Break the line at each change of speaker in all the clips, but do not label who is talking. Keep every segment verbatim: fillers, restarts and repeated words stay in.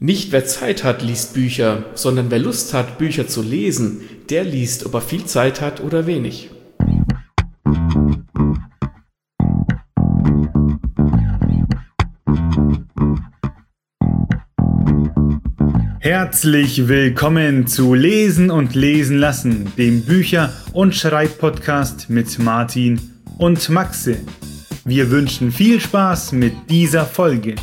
Nicht wer Zeit hat, liest Bücher, sondern wer Lust hat, Bücher zu lesen, der liest, ob er viel Zeit hat oder wenig.
Herzlich willkommen zu Lesen und Lesen lassen, dem Bücher- und Schreibpodcast mit Martin und Maxe. Wir wünschen viel Spaß mit dieser Folge.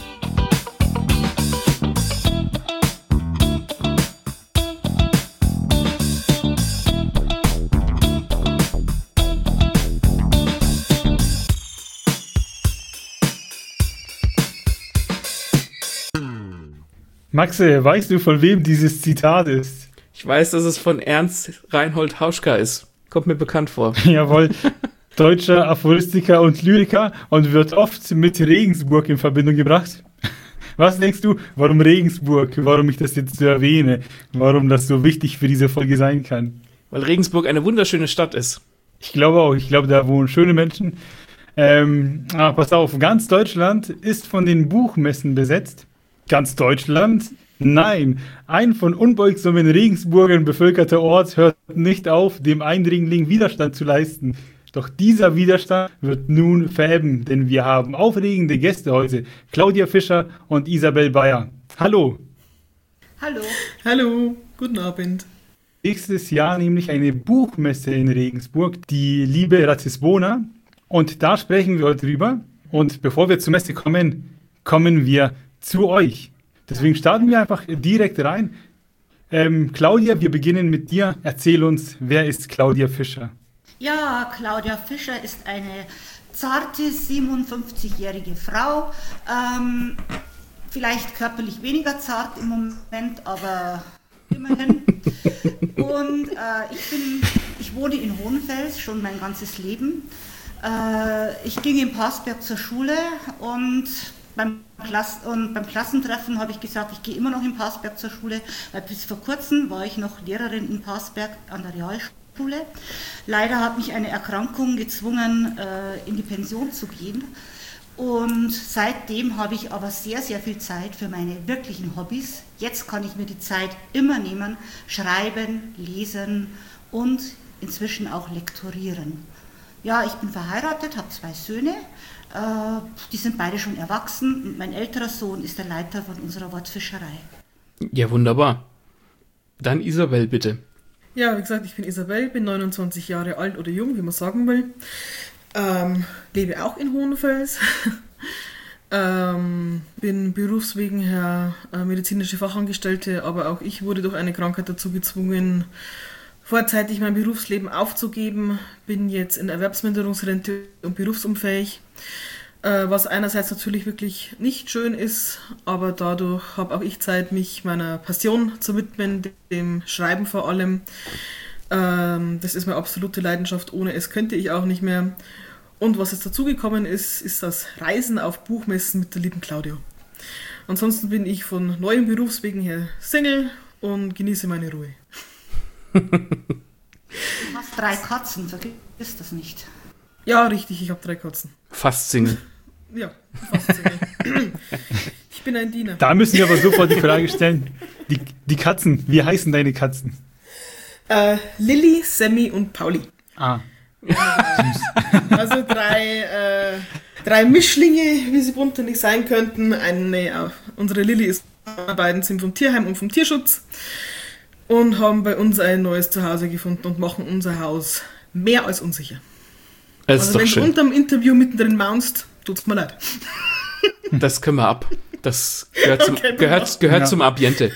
Maxe, weißt du, von wem dieses Zitat ist?
Ich weiß, dass es von Ernst Reinhold Hauschka ist. Kommt mir bekannt vor.
Jawohl, deutscher Aphoristiker und Lyriker und wird oft mit Regensburg in Verbindung gebracht. Was denkst du, warum Regensburg, warum ich das jetzt so erwähne, warum das so wichtig für diese Folge sein kann?
Weil Regensburg eine wunderschöne Stadt ist.
Ich glaube auch, ich glaube, da wohnen schöne Menschen. Ähm, ah, pass auf, ganz Deutschland ist von den Buchmessen besetzt. Ganz Deutschland? Nein, ein von unbeugsamen Regensburgern bevölkerter Ort hört nicht auf, dem Eindringling Widerstand zu leisten. Doch dieser Widerstand wird nun verebben, denn wir haben aufregende Gäste heute. Claudia Fischer und Isabel Bayer. Hallo.
Hallo.
Hallo, guten Abend.
Nächstes Jahr nämlich eine Buchmesse in Regensburg, die liebe Ratisbona. Und da sprechen wir heute drüber. Und bevor wir zur Messe kommen, kommen wir zu euch. Deswegen starten wir einfach direkt rein. Ähm, Claudia, wir beginnen mit dir. Erzähl uns, wer ist Claudia Fischer?
Ja, Claudia Fischer ist eine zarte siebenundfünfzigjährige Frau. Ähm, vielleicht körperlich weniger zart im Moment, aber immerhin. Und äh, ich bin, ich wohne in Hohenfels schon mein ganzes Leben. Äh, ich ging in Parsberg zur Schule und Beim, Klass- und beim Klassentreffen habe ich gesagt, ich gehe immer noch in Parsberg zur Schule, weil bis vor kurzem war ich noch Lehrerin in Parsberg an der Realschule. Leider hat mich eine Erkrankung gezwungen, in die Pension zu gehen. Und seitdem habe ich aber sehr, sehr viel Zeit für meine wirklichen Hobbys. Jetzt kann ich mir die Zeit immer nehmen, schreiben, lesen und inzwischen auch lektorieren. Ja, ich bin verheiratet, habe zwei Söhne. Uh, die sind beide schon erwachsen und mein älterer Sohn ist der Leiter von unserer Wortfischerei.
Ja, wunderbar. Dann Isabel, bitte.
Ja, wie gesagt, ich bin Isabel, bin neunundzwanzig Jahre alt oder jung, wie man sagen will. Ähm, lebe auch in Hohenfels. ähm, bin berufswegen her äh, medizinische Fachangestellte, aber auch ich wurde durch eine Krankheit dazu gezwungen, vorzeitig mein Berufsleben aufzugeben, bin jetzt in Erwerbsminderungsrente und berufsunfähig, äh, was einerseits natürlich wirklich nicht schön ist, aber dadurch habe auch ich Zeit, mich meiner Passion zu widmen, dem Schreiben vor allem. Ähm, das ist meine absolute Leidenschaft, ohne es könnte ich auch nicht mehr. Und was jetzt dazugekommen ist, ist das Reisen auf Buchmessen mit der lieben Claudia. Ansonsten bin ich von neuem Berufswegen her Single und genieße meine Ruhe.
Du hast drei Katzen, vergiss das nicht.
Ja, richtig, ich habe drei Katzen.
Fast Single.
Ja, fast Single. Ich bin ein Diener.
Da müssen wir aber sofort die Frage stellen, die, die Katzen, wie heißen deine Katzen?
Äh, Lilly, Sammy und Pauli.
Ah.
Also drei, äh, drei Mischlinge, wie sie bunter nicht sein könnten. Eine, äh, unsere Lilly ist, die beiden sind vom Tierheim und vom Tierschutz. Und haben bei uns ein neues Zuhause gefunden und machen unser Haus mehr als unsicher.
Das
also
ist doch
wenn
schön.
du unterm Interview mittendrin maunst, tut's mir leid.
Das können wir ab. Das gehört zum,
Okay,
gehört, gehört
ja.
zum Ambiente.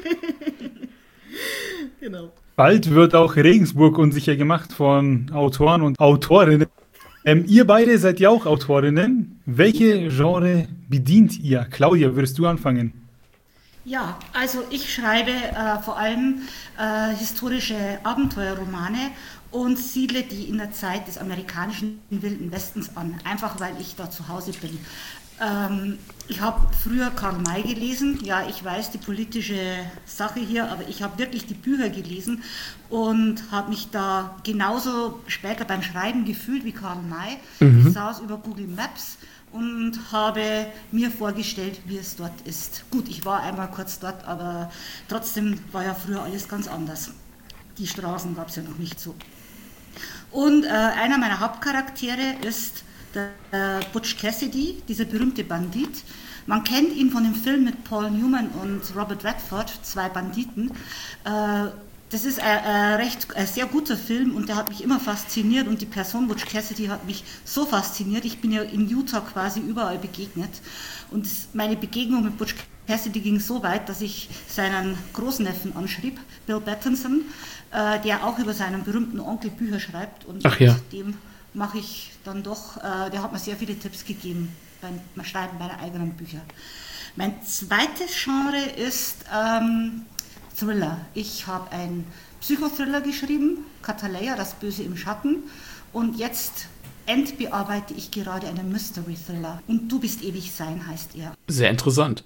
Genau.
Bald wird auch Regensburg unsicher gemacht von Autoren und Autorinnen. Ähm, ihr beide seid ja auch Autorinnen. Welche Genre bedient ihr? Claudia, würdest du anfangen?
Ja, also ich schreibe äh, vor allem äh, historische Abenteuerromane und siedle die in der Zeit des amerikanischen Wilden Westens an, einfach weil ich da zu Hause bin. Ähm, ich habe früher Karl May gelesen, ja, ich weiß die politische Sache hier, aber ich habe wirklich die Bücher gelesen und habe mich da genauso später beim Schreiben gefühlt wie Karl May. Mhm. Ich saß über Google Maps und habe mir vorgestellt, wie es dort ist. Gut, ich war einmal kurz dort, aber trotzdem war ja früher alles ganz anders. Die Straßen gab es ja noch nicht so. Und äh, einer meiner Hauptcharaktere ist der äh, Butch Cassidy, dieser berühmte Bandit. Man kennt ihn von dem Film mit Paul Newman und Robert Redford, zwei Banditen. Äh, Das ist ein, ein, recht, ein sehr guter Film und der hat mich immer fasziniert und die Person Butch Cassidy hat mich so fasziniert. Ich bin ja in Utah quasi überall begegnet und das, meine Begegnung mit Butch Cassidy ging so weit, dass ich seinen Großneffen anschrieb, Bill Battinson, äh, der auch über seinen berühmten Onkel Bücher schreibt und
Ach ja.
mit dem mache ich dann doch, äh, der hat mir sehr viele Tipps gegeben beim Schreiben meiner eigenen Bücher. Mein zweites Genre ist ähm, Thriller. Ich habe einen Psychothriller geschrieben, Kataleya, das Böse im Schatten. Und jetzt endbearbeite ich gerade einen Mystery-Thriller. Und Du bist ewig sein, heißt er.
Sehr interessant.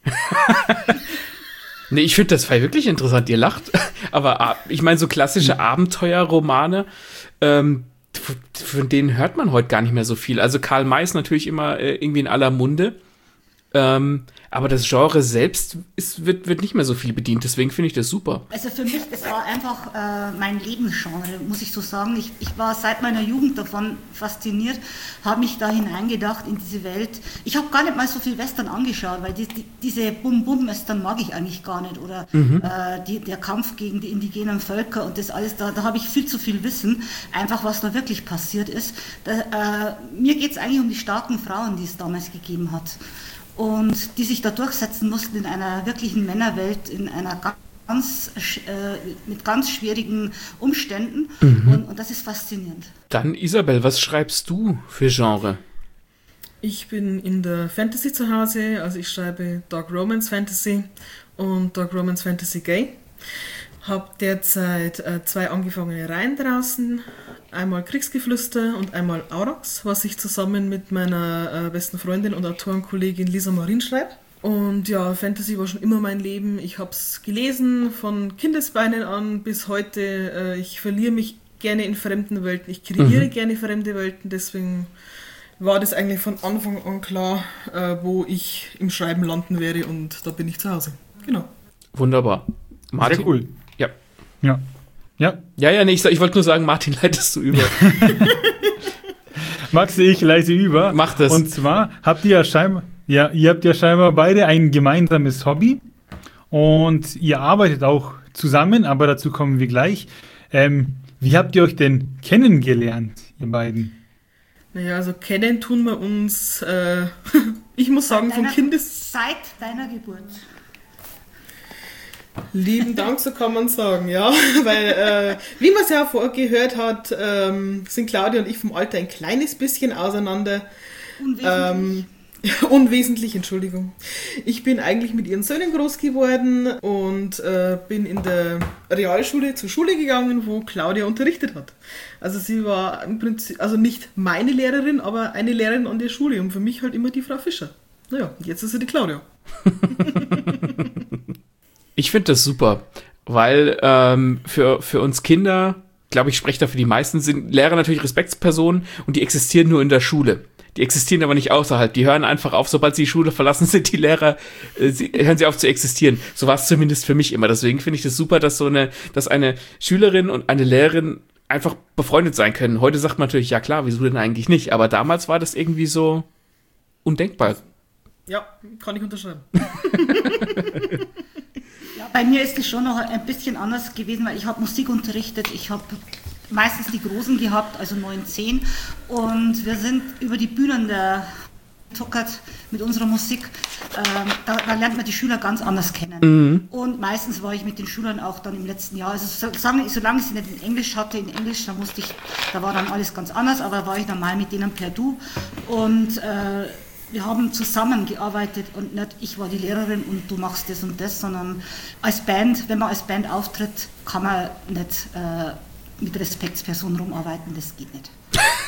Nee, ich finde das Fall wirklich interessant. Ihr lacht. Aber ich meine, so klassische Abenteuerromane, ähm, von denen hört man heute gar nicht mehr so viel. Also Karl May ist natürlich immer äh, irgendwie in aller Munde. Ähm, aber das Genre selbst ist, wird, wird nicht mehr so viel bedient, deswegen finde ich das super.
Also für mich, das war einfach äh, mein Lebensgenre, muss ich so sagen. Ich, ich war seit meiner Jugend davon fasziniert, habe mich da hineingedacht in diese Welt. Ich habe gar nicht mal so viel Western angeschaut, weil die, die, diese Bum-Bum-Western mag ich eigentlich gar nicht. Oder mhm. äh, die, der Kampf gegen die indigenen Völker und das alles, da, da habe ich viel zu viel Wissen, einfach was da wirklich passiert ist. Da, äh, mir geht es eigentlich um die starken Frauen, die es damals gegeben hat. Und die sich da durchsetzen mussten in einer wirklichen Männerwelt, in einer ganz, äh, mit ganz schwierigen Umständen. Mhm. Und, und das ist faszinierend.
Dann Isabel, was schreibst du für Genre?
Ich bin in der Fantasy zu Hause, also ich schreibe Dark Romance Fantasy und Dark Romance Fantasy Gay. Habe derzeit äh, zwei angefangene Reihen draußen, einmal Kriegsgeflüster und einmal Aurochs, was ich zusammen mit meiner äh, besten Freundin und Autorenkollegin Lisa Marin schreibe. Und ja, Fantasy war schon immer mein Leben. Ich habe es gelesen von Kindesbeinen an bis heute. Äh, ich verliere mich gerne in fremden Welten, ich kreiere mhm. gerne fremde Welten, deswegen war das eigentlich von Anfang an klar, äh, wo ich im Schreiben landen werde und da bin ich zu Hause. Genau.
Wunderbar. Martin?
Sehr cool.
Ja.
Ja. Ja.
Ja, ja, nee, ich, ich wollte nur sagen, Martin, leitest du über.
Max, ich leite über.
Mach das.
Und zwar habt ihr ja scheinbar, ja, ihr habt ja scheinbar beide ein gemeinsames Hobby und ihr arbeitet auch zusammen, aber dazu kommen wir gleich. Ähm, wie habt ihr euch denn kennengelernt, ihr beiden?
Naja, also kennen tun wir uns, äh, ich muss sagen,
deiner,
vom Kindes...
Seit deiner Geburt.
Lieben Dank, so kann man sagen, ja, weil, äh, wie man es ja vorgehört hat, ähm, sind Claudia und ich vom Alter ein kleines bisschen auseinander.
Unwesentlich.
Ähm, unwesentlich, Entschuldigung. Ich bin eigentlich mit ihren Söhnen groß geworden und äh, bin in der Realschule zur Schule gegangen, wo Claudia unterrichtet hat. Also sie war im Prinzip, also nicht meine Lehrerin, aber eine Lehrerin an der Schule und für mich halt immer die Frau Fischer. Naja, jetzt ist sie die Claudia.
Ich finde das super, weil ähm, für, für uns Kinder, glaube ich, spreche da für die meisten, sind Lehrer natürlich Respektspersonen und die existieren nur in der Schule. Die existieren aber nicht außerhalb. Die hören einfach auf, sobald sie die Schule verlassen, sind die Lehrer, äh, sie, hören sie auf zu existieren. So war es zumindest für mich immer. Deswegen finde ich das super, dass so eine, dass eine Schülerin und eine Lehrerin einfach befreundet sein können. Heute sagt man natürlich, ja klar, wieso denn eigentlich nicht? Aber damals war das irgendwie so undenkbar.
Ja, kann ich unterschreiben.
Ja, bei mir ist es schon noch ein bisschen anders gewesen, weil ich habe Musik unterrichtet, ich habe meistens die Großen gehabt, also neun, zehn und wir sind über die Bühnen der tuckert mit unserer Musik, ähm, da, da lernt man die Schüler ganz anders kennen. Mhm. Und meistens war ich mit den Schülern auch dann im letzten Jahr, also solange, solange ich sie nicht in Englisch hatte, in Englisch, da musste ich, da war dann alles ganz anders, aber war ich dann mal mit denen per Du und äh, wir haben zusammengearbeitet und nicht ich war die Lehrerin und du machst das und das, sondern als Band, wenn man als Band auftritt, kann man nicht äh, mit Respektspersonen rumarbeiten, das geht nicht.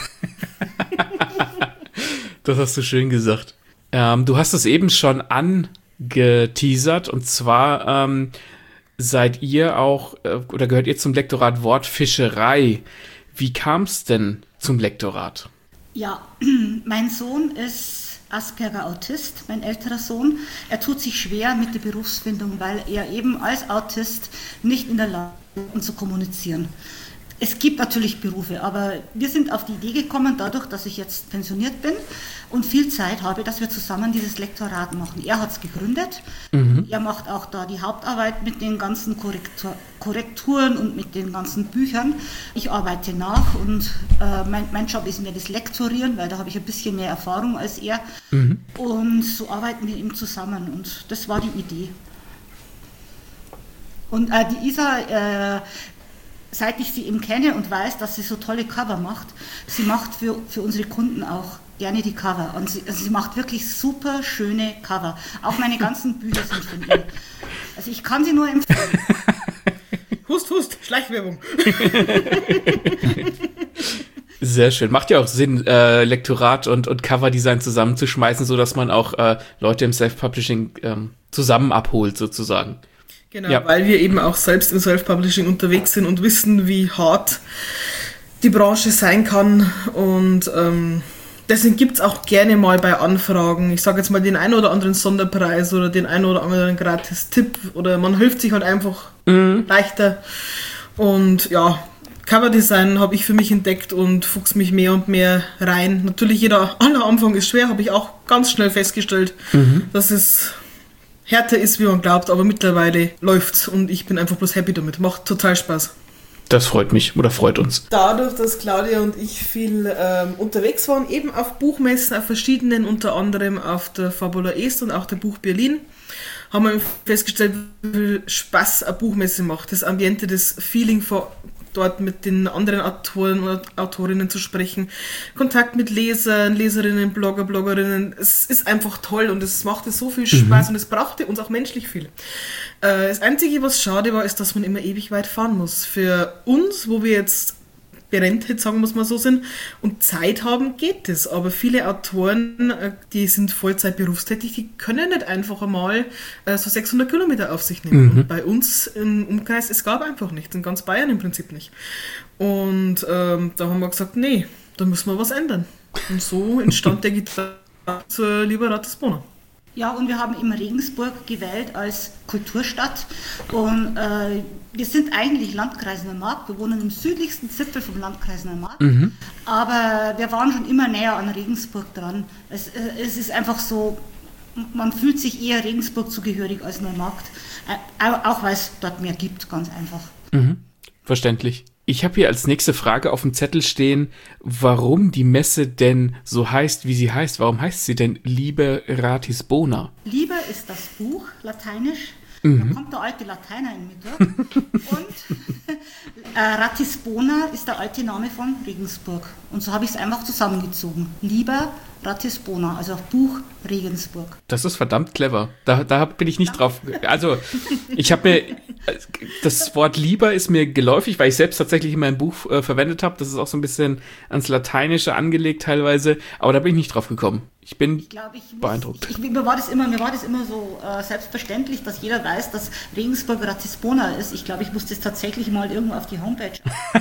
Das hast du schön gesagt. Ähm, du hast es eben schon angeteasert und zwar ähm, seid ihr auch, äh, oder gehört ihr zum Lektorat Wortfischerei. Wie kam es denn zum Lektorat?
Ja, mein Sohn ist Asperger-Autist, mein älterer Sohn. Er tut sich schwer mit der Berufsfindung, weil er eben als Autist nicht in der Lage ist, zu kommunizieren. Es gibt natürlich Berufe, aber wir sind auf die Idee gekommen, dadurch, dass ich jetzt pensioniert bin und viel Zeit habe, dass wir zusammen dieses Lektorat machen. Er hat es gegründet, mhm. er macht auch da die Hauptarbeit mit den ganzen Korrektur- Korrekturen und mit den ganzen Büchern. Ich arbeite nach und äh, mein, mein Job ist mehr das Lektorieren, weil da habe ich ein bisschen mehr Erfahrung als er. Mhm. Und so arbeiten wir eben zusammen und das war die Idee. Und äh, die Isa... Äh, Seit ich sie eben kenne und weiß, dass sie so tolle Cover macht, sie macht für, für unsere Kunden auch gerne die Cover. Und sie, also sie macht wirklich super schöne Cover. Auch meine ganzen Bücher sind von ihr. Also ich kann sie nur empfehlen.
Hust, hust, Schleichwerbung.
Sehr schön. Macht ja auch Sinn, äh, Lektorat und, und Coverdesign zusammenzuschmeißen, sodass man auch äh, Leute im Self-Publishing ähm, zusammen abholt, sozusagen.
Genau,
ja.
Weil wir eben auch selbst im Self-Publishing unterwegs sind und wissen, wie hart die Branche sein kann. Und ähm, deswegen gibt es auch gerne mal bei Anfragen, ich sage jetzt mal den einen oder anderen Sonderpreis oder den einen oder anderen Gratis-Tipp oder man hilft sich halt einfach mhm. leichter. Und ja, Coverdesign habe ich für mich entdeckt und fuchs mich mehr und mehr rein. Natürlich, jeder aller Anfang ist schwer, habe ich auch ganz schnell festgestellt, mhm. dass es härter ist, wie man glaubt, aber mittlerweile läuft's und ich bin einfach bloß happy damit. Macht total Spaß.
Das freut mich oder freut uns.
Dadurch, dass Claudia und ich viel ähm, unterwegs waren, eben auf Buchmessen, auf verschiedenen, unter anderem auf der Fabula Est und auch der Buch Berlin, haben wir festgestellt, wie viel Spaß eine Buchmesse macht. Das Ambiente, das Feeling vor dort mit den anderen Autoren und Autorinnen zu sprechen, Kontakt mit Lesern, Leserinnen, Blogger, Bloggerinnen, es ist einfach toll und es machte so viel Spaß mhm. und es brauchte uns auch menschlich viel. Äh, das Einzige, was schade war, ist, dass man immer ewig weit fahren muss. Für uns, wo wir jetzt berentet, sagen wir es mal so, sind und Zeit haben, geht es. Aber viele Autoren, die sind Vollzeit berufstätig, die können nicht einfach einmal äh, so sechshundert Kilometer auf sich nehmen. Mhm. Und bei uns im Umkreis, es gab einfach nichts, in ganz Bayern im Prinzip nicht. Und ähm, da haben wir gesagt, nee, da müssen wir was ändern. Und so entstand der Gedanke zur Liber Ratisbona.
Ja, und wir haben eben Regensburg gewählt als Kulturstadt und äh, wir sind eigentlich Landkreis Neumarkt, wir wohnen im südlichsten Zipfel vom Landkreis Neumarkt, mhm. aber wir waren schon immer näher an Regensburg dran. Es, äh, es ist einfach so, man fühlt sich eher Regensburg zugehörig als Neumarkt, äh, auch weil es dort mehr gibt, ganz einfach.
Mhm. Verständlich. Ich habe hier als nächste Frage auf dem Zettel stehen, warum die Messe denn so heißt, wie sie heißt. Warum heißt sie denn Liber Ratisbona?
Liber ist das Buch, lateinisch. Mhm. Da kommt der alte Lateiner in mir durch. Und äh, Ratisbona ist der alte Name von Regensburg. Und so habe ich es einfach zusammengezogen. Liber Ratisbona, also auf Buch Regensburg.
Das ist verdammt clever. Da, da bin ich nicht drauf. Also, ich habe mir, das Wort lieber ist mir geläufig, weil ich selbst tatsächlich in meinem Buch äh, verwendet habe. Das ist auch so ein bisschen ans Lateinische angelegt teilweise. Aber da bin ich nicht drauf gekommen. Ich bin ich glaub, ich muss, beeindruckt.
Ich, ich, mir, war das immer, mir war das immer so äh, selbstverständlich, dass jeder weiß, dass Regensburg Ratisbona ist. Ich glaube, ich muss das tatsächlich mal irgendwo auf die Homepage.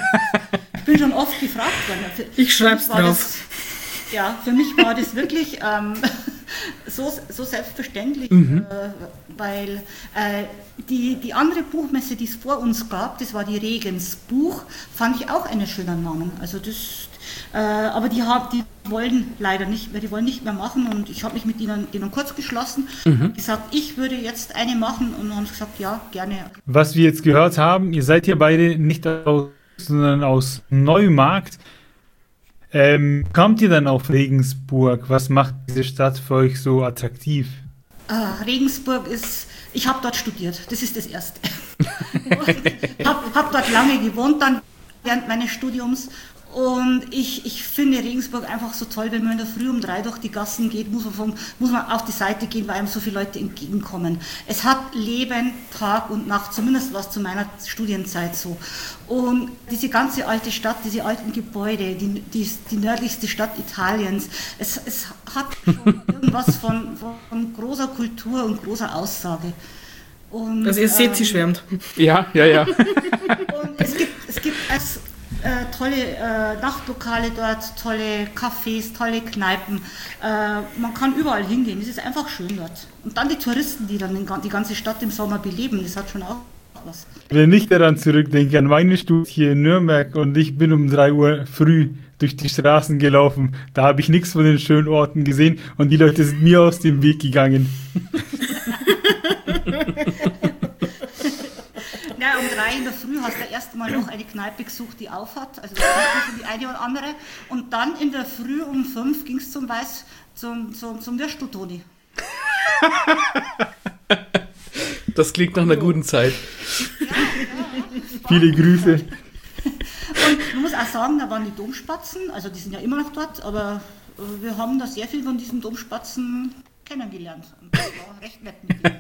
Ich bin schon oft gefragt worden. Für,
ich schreib's drauf.
Das, ja, für mich war das wirklich ähm, so, so selbstverständlich, mhm. äh, weil äh, die, die andere Buchmesse, die es vor uns gab, das war die Regensbuch, fand ich auch einen schönen Namen. Also das, äh, aber die, haben, die wollen leider nicht mehr, die wollen nicht mehr machen und ich habe mich mit ihnen, denen kurz geschlossen und mhm. gesagt, ich würde jetzt eine machen und haben gesagt, ja, gerne.
Was wir jetzt gehört haben, ihr seid hier beide nicht aus, sondern aus Neumarkt. Ähm, kommt ihr dann auf Regensburg? Was macht diese Stadt für euch so attraktiv?
Uh, Regensburg ist, ich habe dort studiert, das ist das Erste. Ich habe hab dort lange gewohnt, dann während meines Studiums und ich, ich finde Regensburg einfach so toll, wenn man in der Früh um drei durch die Gassen geht, muss man, vom, muss man auf die Seite gehen, weil einem so viele Leute entgegenkommen. Es hat Leben, Tag und Nacht, zumindest war es zu meiner Studienzeit so. Und diese ganze alte Stadt, diese alten Gebäude, die, die, die nördlichste Stadt Italiens, es, es hat schon irgendwas von, von großer Kultur und großer Aussage. Und,
also ihr seht,
ähm,
sie schwärmt.
Ja, ja, ja.
Und es gibt, es gibt als äh, tolle äh, Nachtlokale dort, tolle Cafés, tolle Kneipen. Äh, man kann überall hingehen, es ist einfach schön dort. Und dann die Touristen, die dann den, die ganze Stadt im Sommer beleben, das hat schon auch was.
Wenn ich daran zurückdenke, an meine Studie hier in Nürnberg und ich bin um drei Uhr früh durch die Straßen gelaufen, da habe ich nichts von den schönen Orten gesehen und die Leute sind mir aus dem Weg gegangen.
Ja, um drei in der Früh hast du erst mal noch eine Kneipe gesucht, die auf hat, also das war die eine oder andere. Und dann in der Früh um fünf ging es zum Weiß, zum, zum, zum Würsteltoni.
Das klingt nach einer guten Zeit.
Ja, ja.
Viele Grüße.
Und man muss auch sagen, da waren die Domspatzen, also die sind ja immer noch dort, aber wir haben da sehr viel von diesen Domspatzen kennengelernt. Und das war recht nett mit denen.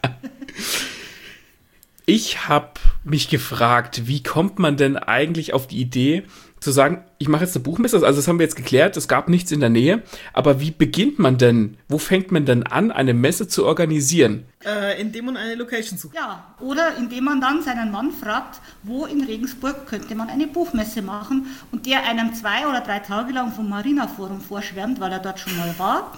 Ich habe mich gefragt, wie kommt man denn eigentlich auf die Idee zu sagen, ich mache jetzt eine Buchmesse? Also das haben wir jetzt geklärt, es gab nichts in der Nähe, aber wie beginnt man denn, wo fängt man denn an, eine Messe zu organisieren?
Äh, indem man eine Location sucht.
Ja, oder indem man dann seinen Mann fragt, wo in Regensburg könnte man eine Buchmesse machen und der einem zwei oder drei Tage lang vom Marina Forum vorschwärmt, weil er dort schon mal war.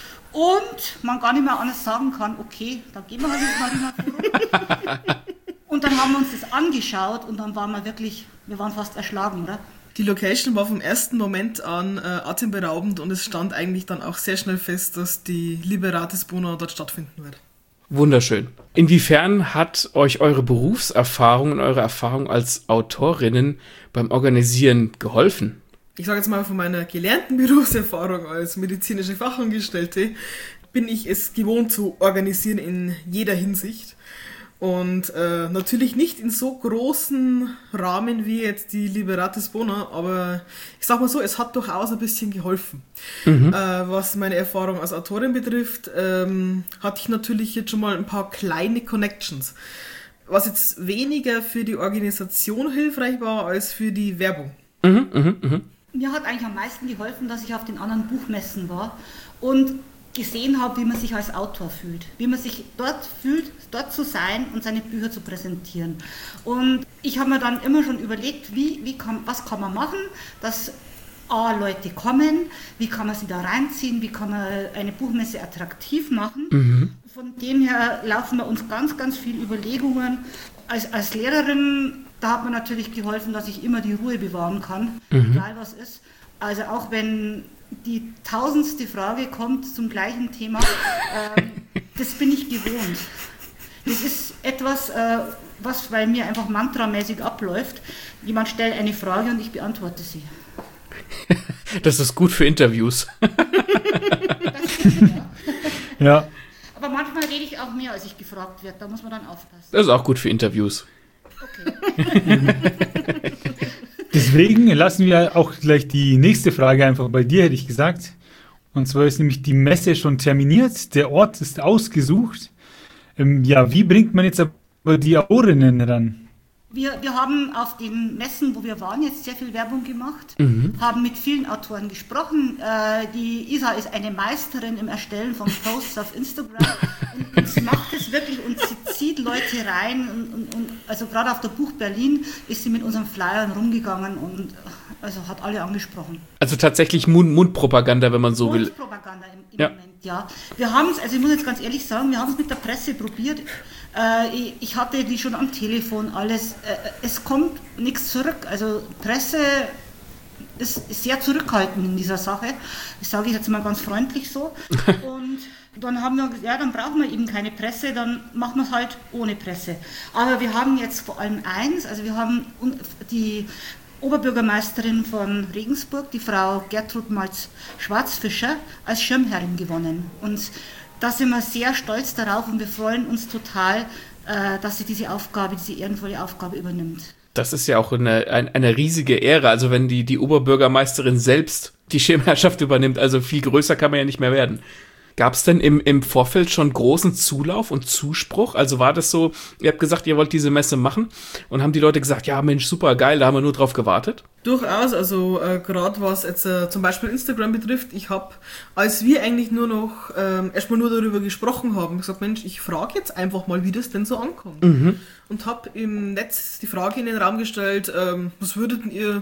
Und man gar nicht mehr anders sagen kann, okay, dann gehen wir halt ins Marina Forum. Und dann haben wir uns das angeschaut und dann waren wir wirklich, wir waren fast erschlagen, oder?
Die Location war vom ersten Moment an äh, atemberaubend und es stand eigentlich dann auch sehr schnell fest, dass die Liberatis Bona dort stattfinden wird.
Wunderschön. Inwiefern hat euch eure Berufserfahrung und eure Erfahrung als Autorinnen beim Organisieren geholfen?
Ich sage jetzt mal, von meiner gelernten Berufserfahrung als medizinische Fachangestellte bin ich es gewohnt zu organisieren in jeder Hinsicht. Und äh, natürlich nicht in so großen Rahmen wie jetzt die Liberatis Bona, aber ich sag mal so, es hat durchaus ein bisschen geholfen. Mhm. Äh, was meine Erfahrung als Autorin betrifft, ähm, hatte ich natürlich jetzt schon mal ein paar kleine Connections. Was jetzt weniger für die Organisation hilfreich war, als für die Werbung.
Mhm, mh, mh.
Mir hat eigentlich am meisten geholfen, dass ich auf den anderen Buchmessen war und gesehen habe, wie man sich als Autor fühlt, wie man sich dort fühlt, dort zu sein und seine Bücher zu präsentieren. Und ich habe mir dann immer schon überlegt, wie, wie kann, was kann man machen, dass A, Leute kommen, wie kann man sie da reinziehen, wie kann man eine Buchmesse attraktiv machen. Mhm. Von dem her laufen bei uns ganz, ganz viele Überlegungen. Als, als Lehrerin, da hat mir natürlich geholfen, dass ich immer die Ruhe bewahren kann, mhm. egal was ist. Also auch wenn die tausendste Frage kommt zum gleichen Thema, ähm, das bin ich gewohnt. Das ist etwas, äh, was bei mir einfach mantramäßig abläuft. Jemand stellt eine Frage und ich beantworte sie.
Das ist gut für Interviews.
Das stimmt, ja.
Ja.
Aber manchmal rede ich auch mehr, als ich gefragt werde. Da muss man dann aufpassen.
Das ist auch gut für Interviews.
Okay.
Deswegen lassen wir auch gleich die nächste Frage einfach bei dir, hätte ich gesagt. Und zwar ist nämlich die Messe schon terminiert, der Ort ist ausgesucht. Ähm, ja, wie bringt man jetzt aber die Autorinnen ran?
Wir, wir haben auf den Messen, wo wir waren, jetzt sehr viel Werbung gemacht,
Mhm.
haben mit vielen Autoren gesprochen. Äh, die Isa ist eine Meisterin im Erstellen von Posts auf Instagram und, und sie macht es wirklich und sie zieht Leute rein. Und, und, und also gerade auf der Buch Berlin ist sie mit unseren Flyern rumgegangen und also hat alle angesprochen.
Also tatsächlich Mund Mundpropaganda, wenn man so will.
Mundpropaganda im, im
Ja.
Moment, ja. Wir haben es, also ich muss jetzt ganz ehrlich sagen, wir haben es mit der Presse probiert. Äh, ich, ich hatte die schon am Telefon, alles. Äh, es kommt nichts zurück. Also Presse ist, ist sehr zurückhaltend in dieser Sache. Das sage ich jetzt mal ganz freundlich so. Und dann haben wir gesagt, ja, dann brauchen wir eben keine Presse, dann machen wir es halt ohne Presse. Aber wir haben jetzt vor allem eins, also wir haben die Oberbürgermeisterin von Regensburg, die Frau Gertrud Malz-Schwarzfischer, als Schirmherrin gewonnen. Und da sind wir sehr stolz darauf und wir freuen uns total, äh, dass sie diese Aufgabe, diese ehrenvolle Aufgabe übernimmt.
Das ist ja auch eine, ein, eine riesige Ehre, also wenn die, die Oberbürgermeisterin selbst die Schirmherrschaft übernimmt, also viel größer kann man ja nicht mehr werden. Gab es denn im, im Vorfeld schon großen Zulauf und Zuspruch? Also war das so, ihr habt gesagt, ihr wollt diese Messe machen und haben die Leute gesagt, ja Mensch, super geil, da haben wir nur drauf gewartet?
Durchaus, also äh, gerade was jetzt äh, zum Beispiel Instagram betrifft, ich habe, als wir eigentlich nur noch ähm, erstmal nur darüber gesprochen haben, gesagt, Mensch, ich frage jetzt einfach mal, wie das denn so ankommt. Mhm. Und habe im Netz die Frage in den Raum gestellt, ähm, was würdet ihr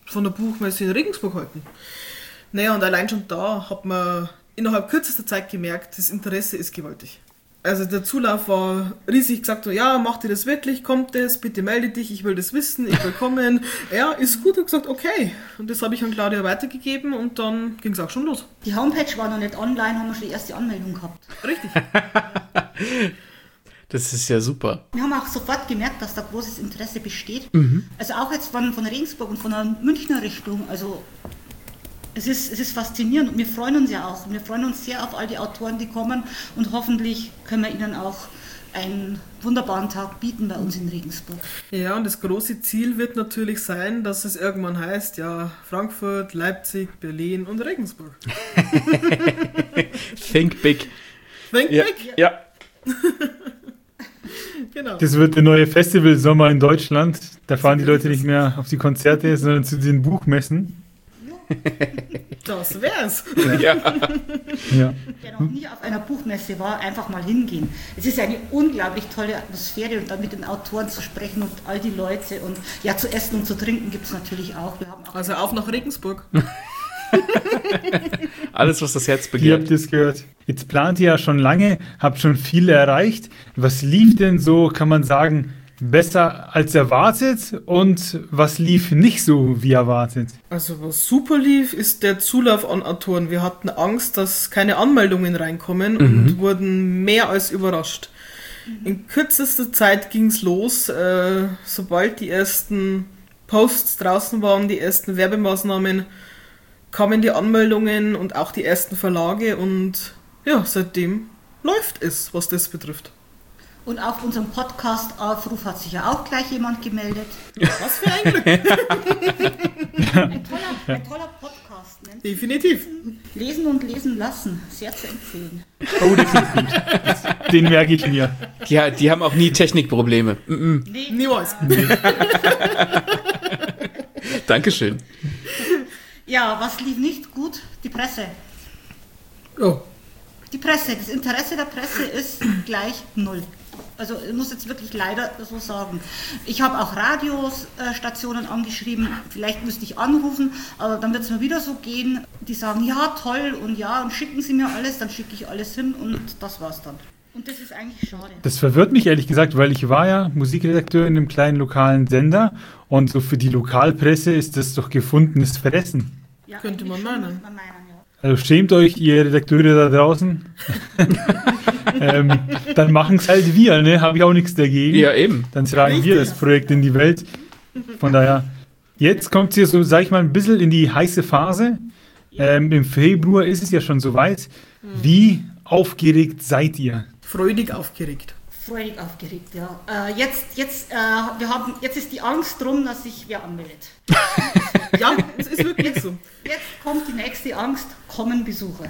von der Buchmesse in Regensburg halten. Naja, und allein schon da hat man innerhalb kürzester Zeit gemerkt, das Interesse ist gewaltig. Also der Zulauf war riesig, gesagt, ja, macht ihr das wirklich, kommt das, bitte melde dich, ich will das wissen, ich will kommen. Ja, ist gut, und gesagt, okay. Und das habe ich an Claudia weitergegeben und dann ging es auch schon los.
Die Homepage war noch nicht online, haben wir schon die erste Anmeldung gehabt.
Richtig.
Das ist ja super.
Wir haben auch sofort gemerkt, dass da großes Interesse besteht.
Mhm.
Also auch jetzt von, von Regensburg und von der Münchner Richtung, also Es ist, es ist faszinierend und wir freuen uns ja auch. Wir freuen uns sehr auf all die Autoren, die kommen und hoffentlich können wir ihnen auch einen wunderbaren Tag bieten bei uns in Regensburg.
Ja, und das große Ziel wird natürlich sein, dass es irgendwann heißt, ja, Frankfurt, Leipzig, Berlin und Regensburg.
Think big.
Think
Ja.
big?
Ja.
Genau.
Das wird der neue Festivalsommer in Deutschland. Da fahren die Leute nicht mehr auf die Konzerte, sondern zu den Buchmessen.
Das wär's.
Ja.
Ja.
Wer noch nie auf einer Buchmesse war, einfach mal hingehen. Es ist eine unglaublich tolle Atmosphäre und dann mit den Autoren zu sprechen und all die Leute und ja, zu essen und zu trinken gibt es natürlich auch. Wir haben auch
Also auf nach Regensburg.
Alles, was das Herz
Ihr
begehrt.
habt es gehört. Jetzt plant ihr ja schon lange, habt schon viel erreicht. Was lief denn so, kann man sagen, besser als erwartet und was lief nicht so wie erwartet?
Also was super lief, ist der Zulauf an Autoren. Wir hatten Angst, dass keine Anmeldungen reinkommen und wurden mehr als überrascht. In kürzester Zeit ging's los, äh, sobald die ersten Posts draußen waren, die ersten Werbemaßnahmen, kamen die Anmeldungen und auch die ersten Verlage und ja, seitdem läuft es, was das betrifft.
Und auf unserem Podcast-Aufruf hat sich ja auch gleich jemand gemeldet.
Was für ein Glück!
Ein toller, ein toller Podcast. Nennt sich
Definitiv.
Lesen und lesen lassen. Sehr zu empfehlen.
Oh, das ist gut. Den merke ich mir.
Ja, die haben auch nie Technikprobleme. Mm-mm.
Nee,
Niemals.
Dankeschön.
Ja, was lief nicht gut? Die Presse.
Oh.
Die Presse, das Interesse der Presse ist gleich null. Also ich muss jetzt wirklich leider so sagen. Ich habe auch Radiostationen angeschrieben, vielleicht müsste ich anrufen, aber dann wird es mir wieder so gehen, die sagen, ja toll und ja und schicken Sie mir alles, dann schicke ich alles hin und das war's dann. Und das ist eigentlich schade.
Das verwirrt mich ehrlich gesagt, weil ich war ja Musikredakteur in einem kleinen lokalen Sender und so für die Lokalpresse ist das doch gefundenes Fressen.
Ja,
Könnte man
eigentlich schon,
meinen.
muss man meinen, ja.
Also schämt euch, ihr Redakteure da draußen. ähm, dann machen es halt wir, ne? Habe ich auch nichts dagegen.
Ja, eben.
Dann tragen wir das Projekt in die Welt. Von daher, jetzt kommt es hier so, sag ich mal, ein bisschen in die heiße Phase. Ähm, Im Februar ist es ja schon soweit. Wie aufgeregt seid ihr?
Freudig aufgeregt.
Freudig aufgeregt, ja. Äh, jetzt, jetzt, äh, wir haben, jetzt ist die Angst drum, dass sich wer anmeldet.
Ja, es ist wirklich so.
Jetzt kommt die nächste Angst, kommen Besucher.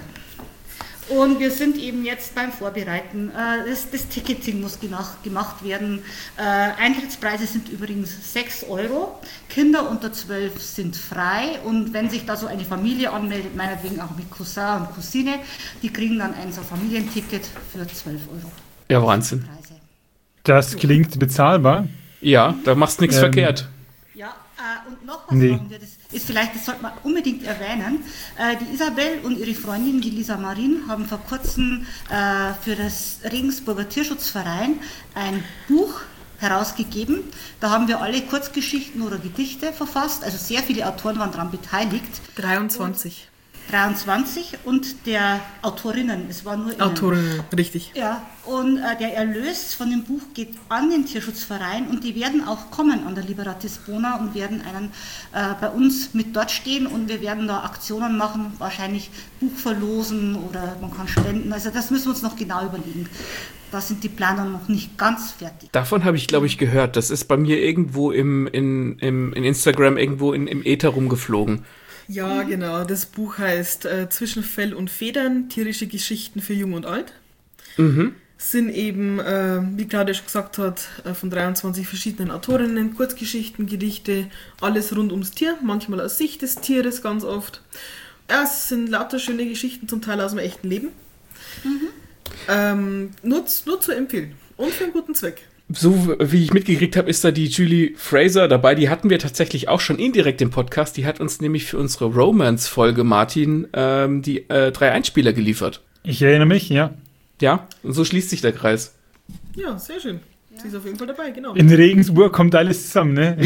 Und wir sind eben jetzt beim Vorbereiten. Äh, das, das Ticketing muss gemacht, gemacht werden. Äh, Eintrittspreise sind übrigens sechs Euro. Kinder unter zwölf sind frei. Und wenn sich da so eine Familie anmeldet, meinetwegen auch mit Cousin und Cousine, die kriegen dann ein so Familienticket für zwölf Euro.
Ja, Wahnsinn.
Preise.
Das klingt bezahlbar.
Ja, da machst du nichts
Ähm,
verkehrt.
Ja, äh, und noch was
Nee.
machen wir, das ist vielleicht, das sollte man unbedingt erwähnen. Äh, die Isabel und ihre Freundin, die Lisa Marin, haben vor kurzem äh, für das Regensburger Tierschutzverein ein Buch herausgegeben. Da haben wir alle Kurzgeschichten oder Gedichte verfasst, also sehr viele Autoren waren daran beteiligt.
dreiundzwanzig.
dreiundzwanzig und der Autorinnen, es waren nur Innen.
Autorinnen, richtig.
Ja, und äh, der Erlös von dem Buch geht an den Tierschutzverein und die werden auch kommen an der Liberatis Bona und werden einen äh, bei uns mit dort stehen und wir werden da Aktionen machen, wahrscheinlich Buch verlosen oder man kann spenden. Also das müssen wir uns noch genau überlegen. Da sind die Planungen noch nicht ganz fertig.
Davon habe ich, glaube ich, gehört. Das ist bei mir irgendwo im, in, im, in Instagram irgendwo in, im Äther rumgeflogen.
Ja, genau. Das Buch heißt äh, Zwischen Fell und Federn, tierische Geschichten für Jung und Alt.
Mhm.
Sind eben, äh, wie Claudia schon gesagt hat, äh, von dreiundzwanzig verschiedenen Autorinnen, Kurzgeschichten, Gedichte, alles rund ums Tier, manchmal aus Sicht des Tieres ganz oft. Ja, es sind lauter schöne Geschichten, zum Teil aus dem echten Leben. Mhm. Ähm, nur, nur zu empfehlen und für einen guten Zweck.
so wie ich mitgekriegt habe, ist da die Julie Fraser dabei. Die hatten wir tatsächlich auch schon indirekt im Podcast. Die hat uns nämlich für unsere Romance-Folge, Martin, ähm, die äh, drei Einspieler geliefert.
Ich erinnere mich, ja.
Ja, und so schließt sich der Kreis.
Ja, sehr schön. Ja. Sie ist auf jeden Fall dabei, genau.
In Regensburg kommt alles zusammen, ne?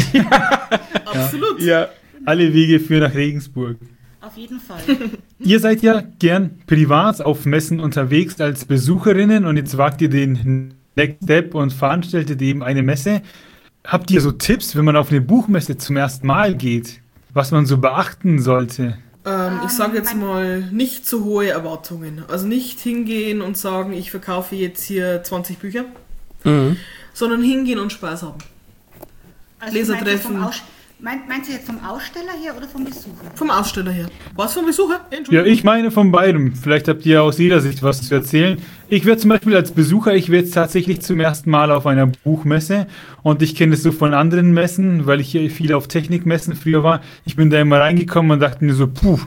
Absolut.
Ja, alle Wege führen nach Regensburg.
Auf jeden Fall.
Ihr seid ja gern privat auf Messen unterwegs als Besucherinnen und jetzt wagt ihr den Next Step und veranstaltet eben eine Messe. Habt ihr so Tipps, wenn man auf eine Buchmesse zum ersten Mal geht, was man so beachten sollte?
Ähm, ich sage jetzt mal, nicht zu hohe Erwartungen. Also nicht hingehen und sagen, ich verkaufe jetzt hier zwanzig Bücher, mhm. sondern hingehen und Spaß haben.
Also
Lesertreffen.
Meint, meinst du jetzt vom Aussteller her oder vom Besucher?
Vom Aussteller her. Was vom Besucher?
Ja, ich meine von beidem. Vielleicht habt ihr aus jeder Sicht was zu erzählen. Ich werde zum Beispiel als Besucher, ich werde jetzt tatsächlich zum ersten Mal auf einer Buchmesse und ich kenne das so von anderen Messen, weil ich hier viel auf Technikmessen früher war. Ich bin da immer reingekommen und dachte mir so, puh,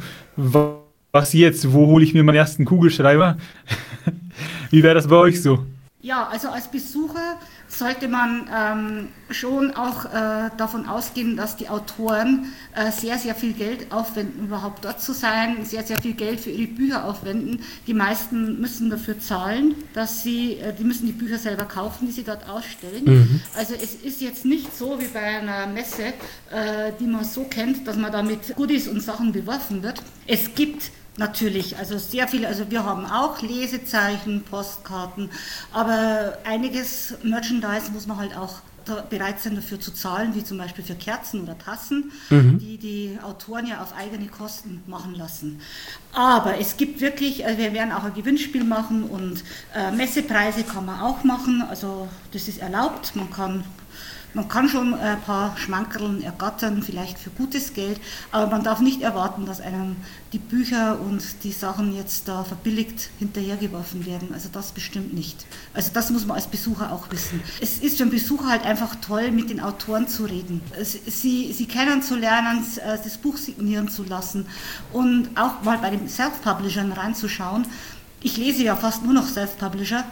was jetzt? Wo hole ich mir meinen ersten Kugelschreiber? Wie wäre das bei euch so?
Ja, also als Besucher sollte man ähm, schon auch äh, davon ausgehen, dass die Autoren äh, sehr, sehr viel Geld aufwenden, überhaupt dort zu sein, sehr, sehr viel Geld für ihre Bücher aufwenden. Die meisten müssen dafür zahlen, dass sie, äh, die müssen die Bücher selber kaufen, die sie dort ausstellen. Mhm. Also es ist jetzt nicht so wie bei einer Messe, äh, die man so kennt, dass man da mit Goodies und Sachen beworfen wird. Es gibt natürlich, also sehr viele, also wir haben auch Lesezeichen, Postkarten, aber einiges Merchandise muss man halt auch da bereit sein dafür zu zahlen, wie zum Beispiel für Kerzen oder Tassen, mhm. die die Autoren ja auf eigene Kosten machen lassen. Aber es gibt wirklich, also wir werden auch ein Gewinnspiel machen und äh, Messepreise kann man auch machen, also das ist erlaubt, man kann Man kann schon ein paar Schmankerln ergattern, vielleicht für gutes Geld, aber man darf nicht erwarten, dass einem die Bücher und die Sachen jetzt da verbilligt hinterhergeworfen werden. Also das bestimmt nicht. Also das muss man als Besucher auch wissen. Es ist für einen Besucher halt einfach toll, mit den Autoren zu reden, sie, sie kennenzulernen, das Buch signieren zu lassen und auch mal bei den Self-Publishern reinzuschauen. Ich lese ja fast nur noch Self-Publisher.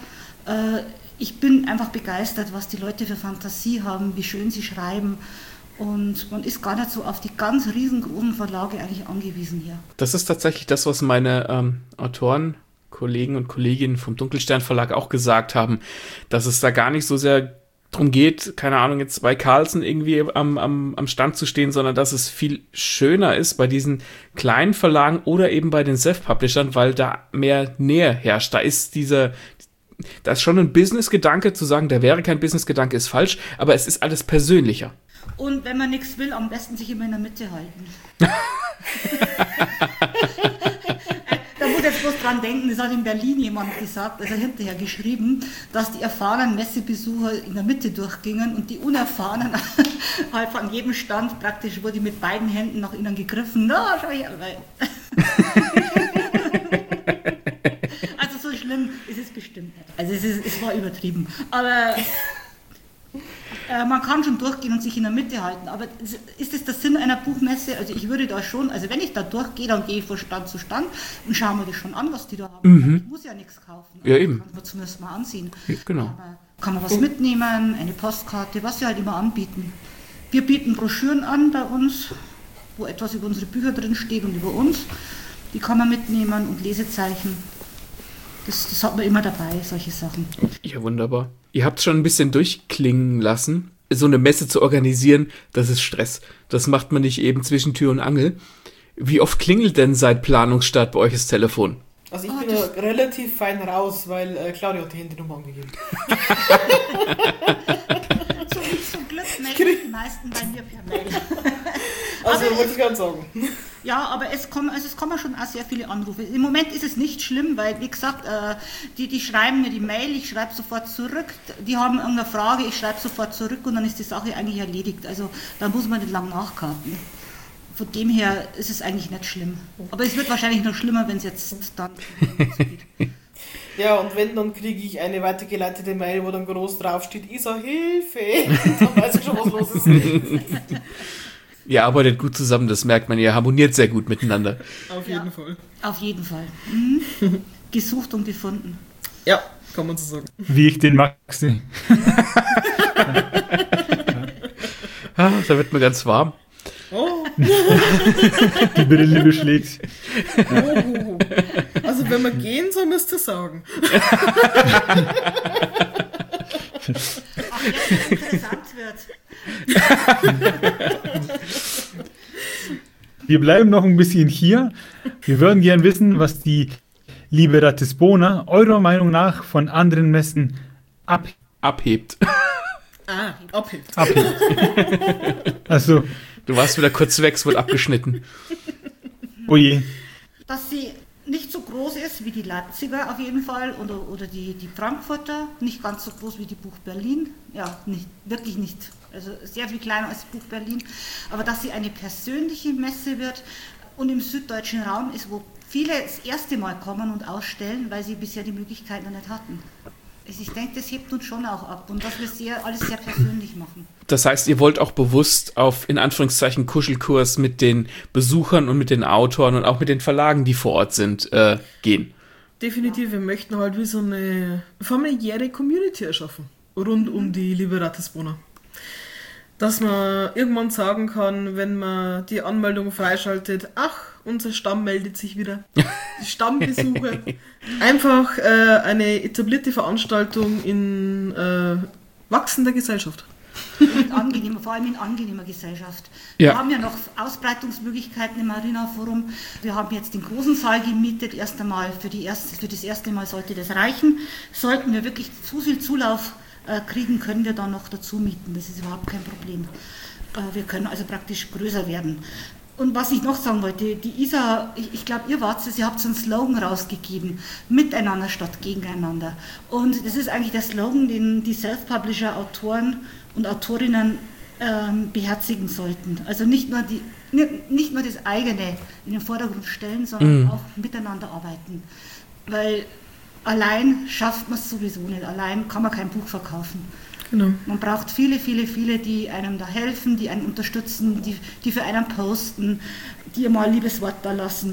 Ich bin einfach begeistert, was die Leute für Fantasie haben, wie schön sie schreiben. Und man ist gar nicht so auf die ganz riesengroßen Verlage eigentlich angewiesen hier.
Das ist tatsächlich das, was meine ähm, Autoren, Kollegen und Kolleginnen vom Dunkelstern Verlag auch gesagt haben, dass es da gar nicht so sehr drum geht, keine Ahnung, jetzt bei Carlsen irgendwie am, am, am Stand zu stehen, sondern dass es viel schöner ist bei diesen kleinen Verlagen oder eben bei den Self-Publishern, weil da mehr Nähe herrscht. Da ist dieser Da ist schon ein Business-Gedanke, zu sagen, da wäre kein Business-Gedanke, ist falsch, aber es ist alles persönlicher.
Und wenn man nichts will, am besten sich immer in der Mitte halten. Da muss jetzt bloß dran denken, das hat in Berlin jemand gesagt, also hinterher geschrieben, dass die erfahrenen Messebesucher in der Mitte durchgingen und die unerfahrenen halt von jedem Stand praktisch wurde mit beiden Händen nach ihnen gegriffen. Na, schau her. Also so schlimm ist es bestimmt nicht. Also es, ist, es war übertrieben. Aber äh, man kann schon durchgehen und sich in der Mitte halten. Aber ist das der Sinn einer Buchmesse? Also ich würde da schon, also wenn ich da durchgehe, dann gehe ich von Stand zu Stand und schaue mir das schon an, was die da haben. Mhm. Ich muss ja nichts kaufen.
Ja, eben.
Kann man zumindest mal ansehen.
Ja, genau.
Aber kann man was mitnehmen, eine Postkarte, was wir halt immer anbieten. Wir bieten Broschüren an bei uns, wo etwas über unsere Bücher drin steht und über uns. Die kann man mitnehmen und Lesezeichen. Das, das hat man immer dabei, solche Sachen.
Ja, wunderbar. Ihr habt schon ein bisschen durchklingen lassen. So eine Messe zu organisieren, das ist Stress. Das macht man nicht eben zwischen Tür und Angel. Wie oft klingelt denn seit Planungsstart bei euch das Telefon?
Also ich oh, bin ja relativ fein raus, weil äh, Claudia hat die Handynummer angegeben.
Zum, zum Glück melden die meisten bei mir per Mail.
Also aber wollte ich gerade sagen.
Ja, aber es kommen, also es kommen schon auch sehr viele Anrufe. Im Moment ist es nicht schlimm, weil, wie gesagt, äh, die, die schreiben mir die Mail, ich schreibe sofort zurück, die haben irgendeine Frage, ich schreibe sofort zurück und dann ist die Sache eigentlich erledigt. Also da muss man nicht lang nachkarten. Von dem her ist es eigentlich nicht schlimm. Aber es wird wahrscheinlich noch schlimmer, wenn es jetzt dann geht.
Ja, und wenn, dann kriege ich eine weitergeleitete Mail, wo dann groß draufsteht, Isa, Hilfe! Dann weiß ich schon, was los ist.
Ihr arbeitet gut zusammen, das merkt man, ihr harmoniert sehr gut miteinander.
Auf jeden
ja,
Fall.
Auf jeden Fall. Mhm. Gesucht und gefunden.
Ja. kann man so sagen.
Wie ich den Maxi.
Ah, da wird mir ganz warm.
Oh.
Die Brille beschlägt.
Oh. Also wenn wir gehen, so müsst ihr sagen.
Ach, jetzt es interessant wird.
Wir bleiben noch ein bisschen hier. Wir würden gern wissen, was die liebe Ratisbona eurer Meinung nach von anderen Messen ab
Abhebt.
Ah, abhebt.
abhebt. Also,
Du warst wieder kurz weg, es wurde abgeschnitten.
oh je.
Dass sie nicht so groß ist wie die Leipziger auf jeden Fall oder, oder die, die Frankfurter, nicht ganz so groß wie die Buch Berlin, ja, nicht, wirklich nicht, also sehr viel kleiner als Buch Berlin, aber dass sie eine persönliche Messe wird und im süddeutschen Raum ist, wo viele das erste Mal kommen und ausstellen, weil sie bisher die Möglichkeit noch nicht hatten. Also ich denke, das hebt uns schon auch ab und dass wir sehr, alles sehr persönlich machen.
Das heißt, ihr wollt auch bewusst auf, in Anführungszeichen, Kuschelkurs mit den Besuchern und mit den Autoren und auch mit den Verlagen, die vor Ort sind, äh, gehen.
Definitiv, wir möchten halt wie so eine familiäre Community erschaffen, rund um die liebe Ratisbona. Dass man irgendwann sagen kann, wenn man die Anmeldung freischaltet, ach, unser Stamm meldet sich wieder. Die Stammbesucher. Einfach äh, eine etablierte Veranstaltung in äh, wachsender Gesellschaft.
Und angenehmer, vor allem in angenehmer Gesellschaft.
Ja.
Wir haben ja noch Ausbreitungsmöglichkeiten im Arena-Forum. Wir haben jetzt den großen Saal gemietet, erst einmal für, die erste, für das erste Mal sollte das reichen. Sollten wir wirklich zu viel Zulauf äh, kriegen, können wir dann noch dazu mieten. Das ist überhaupt kein Problem. Äh, wir können also praktisch größer werden. Und was ich noch sagen wollte, die Isa, ich, ich glaube, ihr wart es, ihr habt so einen Slogan rausgegeben, miteinander statt gegeneinander. Und das ist eigentlich der Slogan, den die Self-Publisher, Autoren und Autorinnen ähm, beherzigen sollten. Also nicht nur, die, nicht nur das eigene in den Vordergrund stellen, sondern
Mhm.
auch miteinander arbeiten. Weil allein schafft man es sowieso nicht, allein kann man kein Buch verkaufen.
Genau.
Man braucht viele, viele, viele, die einem da helfen, die einen unterstützen, die, die für einen posten, die mal ein liebes Wort da lassen.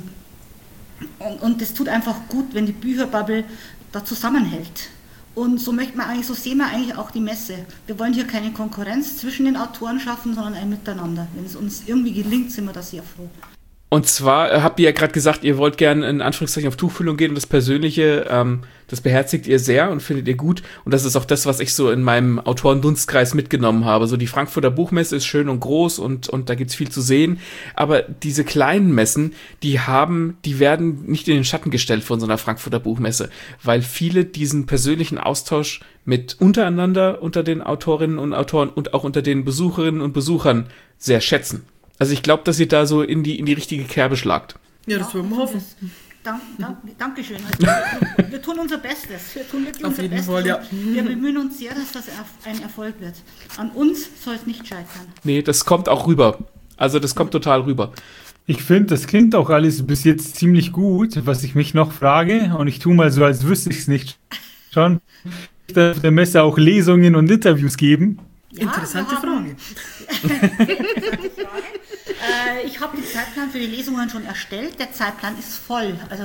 Und, und das tut einfach gut, wenn die Bücherbubble da zusammenhält. Und so möchte man eigentlich, so sehen wir eigentlich auch die Messe. Wir wollen hier keine Konkurrenz zwischen den Autoren schaffen, sondern ein Miteinander. Wenn es uns irgendwie gelingt, sind wir da sehr froh.
Und zwar äh, habt ihr ja gerade gesagt, ihr wollt gerne in Anführungszeichen auf Tuchfühlung gehen und das Persönliche, ähm, das beherzigt ihr sehr und findet ihr gut. Und das ist auch das, was ich so in meinem Autorendunstkreis mitgenommen habe. So die Frankfurter Buchmesse ist schön und groß und, und da gibt's viel zu sehen. Aber diese kleinen Messen, die haben, die werden nicht in den Schatten gestellt von so einer Frankfurter Buchmesse, weil viele diesen persönlichen Austausch mit untereinander, unter den Autorinnen und Autoren und auch unter den Besucherinnen und Besuchern sehr schätzen. Also ich glaube, dass ihr da so in die, in die richtige Kerbe schlagt.
Ja, das würden wir hoffen.
Dank, dank, Dankeschön. Also wir, wir tun unser Bestes. Wir tun wirklich
Auf
unser
jeden
Bestes.
Fall, ja.
Und wir bemühen uns sehr, dass das ein Erfolg wird. An uns soll es nicht scheitern.
Nee, das kommt auch rüber. Also das kommt total rüber.
Ich finde, das klingt auch alles bis jetzt ziemlich gut, was ich mich noch frage. Und ich tue mal so, als wüsste ich es nicht schon. Auf der Messe auch Lesungen und Interviews geben.
Ja,
Interessante
wir haben-
Frage.
Interessante Frage. Äh, ich habe den Zeitplan für die Lesungen schon erstellt. Der Zeitplan ist voll. Also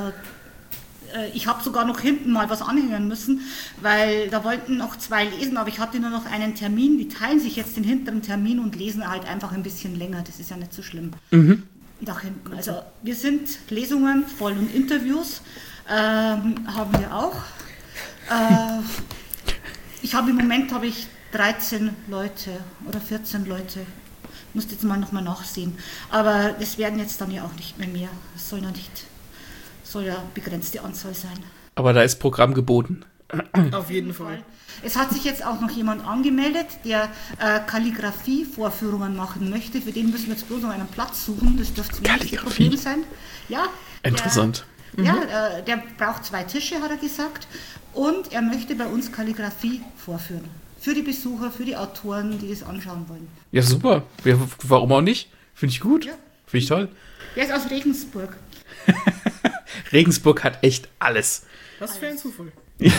äh, ich habe sogar noch hinten mal was anhängen müssen, weil da wollten noch zwei lesen, aber ich hatte nur noch einen Termin. Die teilen sich jetzt den hinteren Termin und lesen halt einfach ein bisschen länger. Das ist ja nicht so schlimm.
Mhm.
Nach hinten. Also wir sind Lesungen voll und Interviews ähm, haben wir auch. Äh, ich habe im Moment habe ich dreizehn Leute oder vierzehn Leute. Ich muss jetzt mal nochmal nachsehen. Aber das werden jetzt dann ja auch nicht mehr mehr. Es soll ja nicht, soll ja begrenzte Anzahl sein.
Aber da ist Programm geboten.
Auf jeden Fall.
Es hat sich jetzt auch noch jemand angemeldet, der äh, Kalligrafie-Vorführungen machen möchte. Für den müssen wir jetzt bloß noch einen Platz suchen. Das dürfte das nächste
Kalligrafie?
Problem sein. Ja.
Interessant.
Der, ja, äh, der braucht zwei Tische, hat er gesagt. Und er möchte bei uns Kalligrafie vorführen. Für die Besucher, für die Autoren, die das anschauen wollen.
Ja, super. Ja, warum auch nicht? Finde ich gut.
Ja.
Finde ich toll.
Der ist aus Regensburg.
Regensburg hat echt alles.
Was für ein Zufall.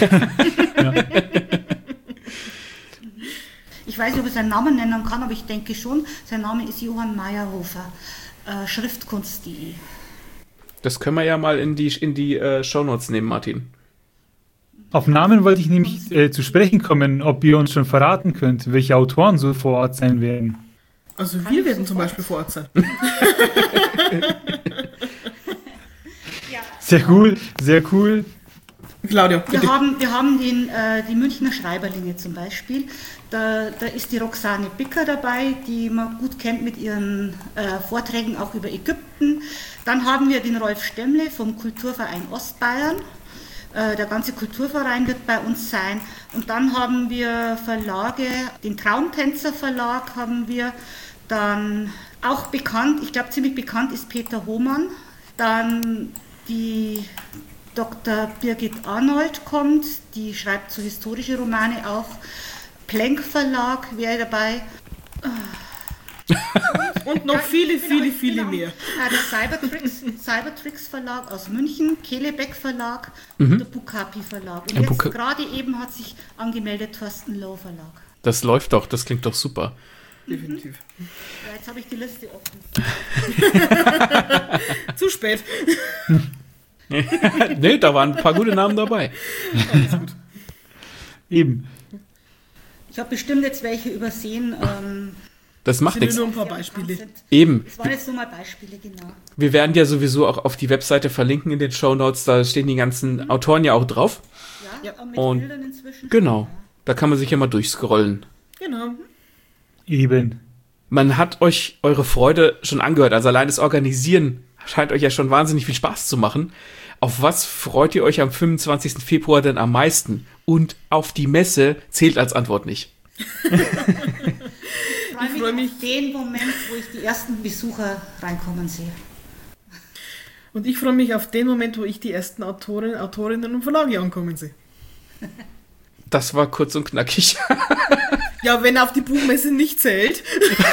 Ich weiß nicht, ob ich seinen Namen nennen kann, aber ich denke schon. Sein Name ist Johann Meyerhofer. Äh, Schriftkunst punkt de.
Das können wir ja mal in die, in die äh, Shownotes nehmen, Martin.
Auf Namen wollte ich nämlich äh, zu sprechen kommen, ob ihr uns schon verraten könnt, welche Autoren so vor Ort sein werden.
Also wir werden zum Beispiel vor Ort sein.
Sehr cool, sehr cool.
Claudia, bitte.
Wir haben, wir haben den, äh, die Münchner Schreiberlinge zum Beispiel. Da, da ist die Roxane Bicker dabei, die man gut kennt mit ihren äh, Vorträgen auch über Ägypten. Dann haben wir den Rolf Stemmle vom Kulturverein Ostbayern. Äh, der ganze Kulturverein wird bei uns sein. Und dann haben wir Verlage, den Traumtänzer Verlag haben wir. Dann auch bekannt, ich glaube ziemlich bekannt ist Peter Hohmann. Dann die Doktor Birgit Arnold kommt, die schreibt so historische Romane auch. Plenk Verlag wäre dabei.
Und noch viele, viele, viele mehr.
Ja, der Cybertricks, Cybertricks Verlag aus München, Kelebeck Verlag mhm. und der Bukapi Verlag. Und
ja,
jetzt
Buka-
gerade eben hat sich angemeldet Thorsten Loh Verlag.
Das läuft doch, das klingt doch super.
Definitiv.
Ja, jetzt habe ich die Liste offen.
Zu spät.
Nee, da waren ein paar gute Namen dabei.
Alles gut.
Eben.
Ich habe bestimmt jetzt welche übersehen. Ähm,
Das macht
Sind
nichts.
nur ein paar Beispiele.
Eben.
Das waren jetzt nur mal Beispiele, genau.
Wir werden ja sowieso auch auf die Webseite verlinken in den Shownotes. Da stehen die ganzen Autoren ja auch drauf.
Ja,
Ja.
mit
Und
Bildern inzwischen.
genau. Da kann man sich ja mal durchscrollen.
Genau.
Eben.
Man hat euch eure Freude schon angehört. Also allein das Organisieren scheint euch ja schon wahnsinnig viel Spaß zu machen. Auf was freut ihr euch am fünfundzwanzigsten Februar denn am meisten? Und auf die Messe zählt als Antwort nicht.
Ich freue
Ich freu
mich
mich-
auf den Moment, wo ich die ersten Besucher reinkommen sehe.
Und ich freue mich auf den Moment, wo ich die ersten Autoren, Autorinnen und Verlage ankommen sehe.
Das war kurz und knackig.
Ja, wenn auf die Buchmesse nicht zählt.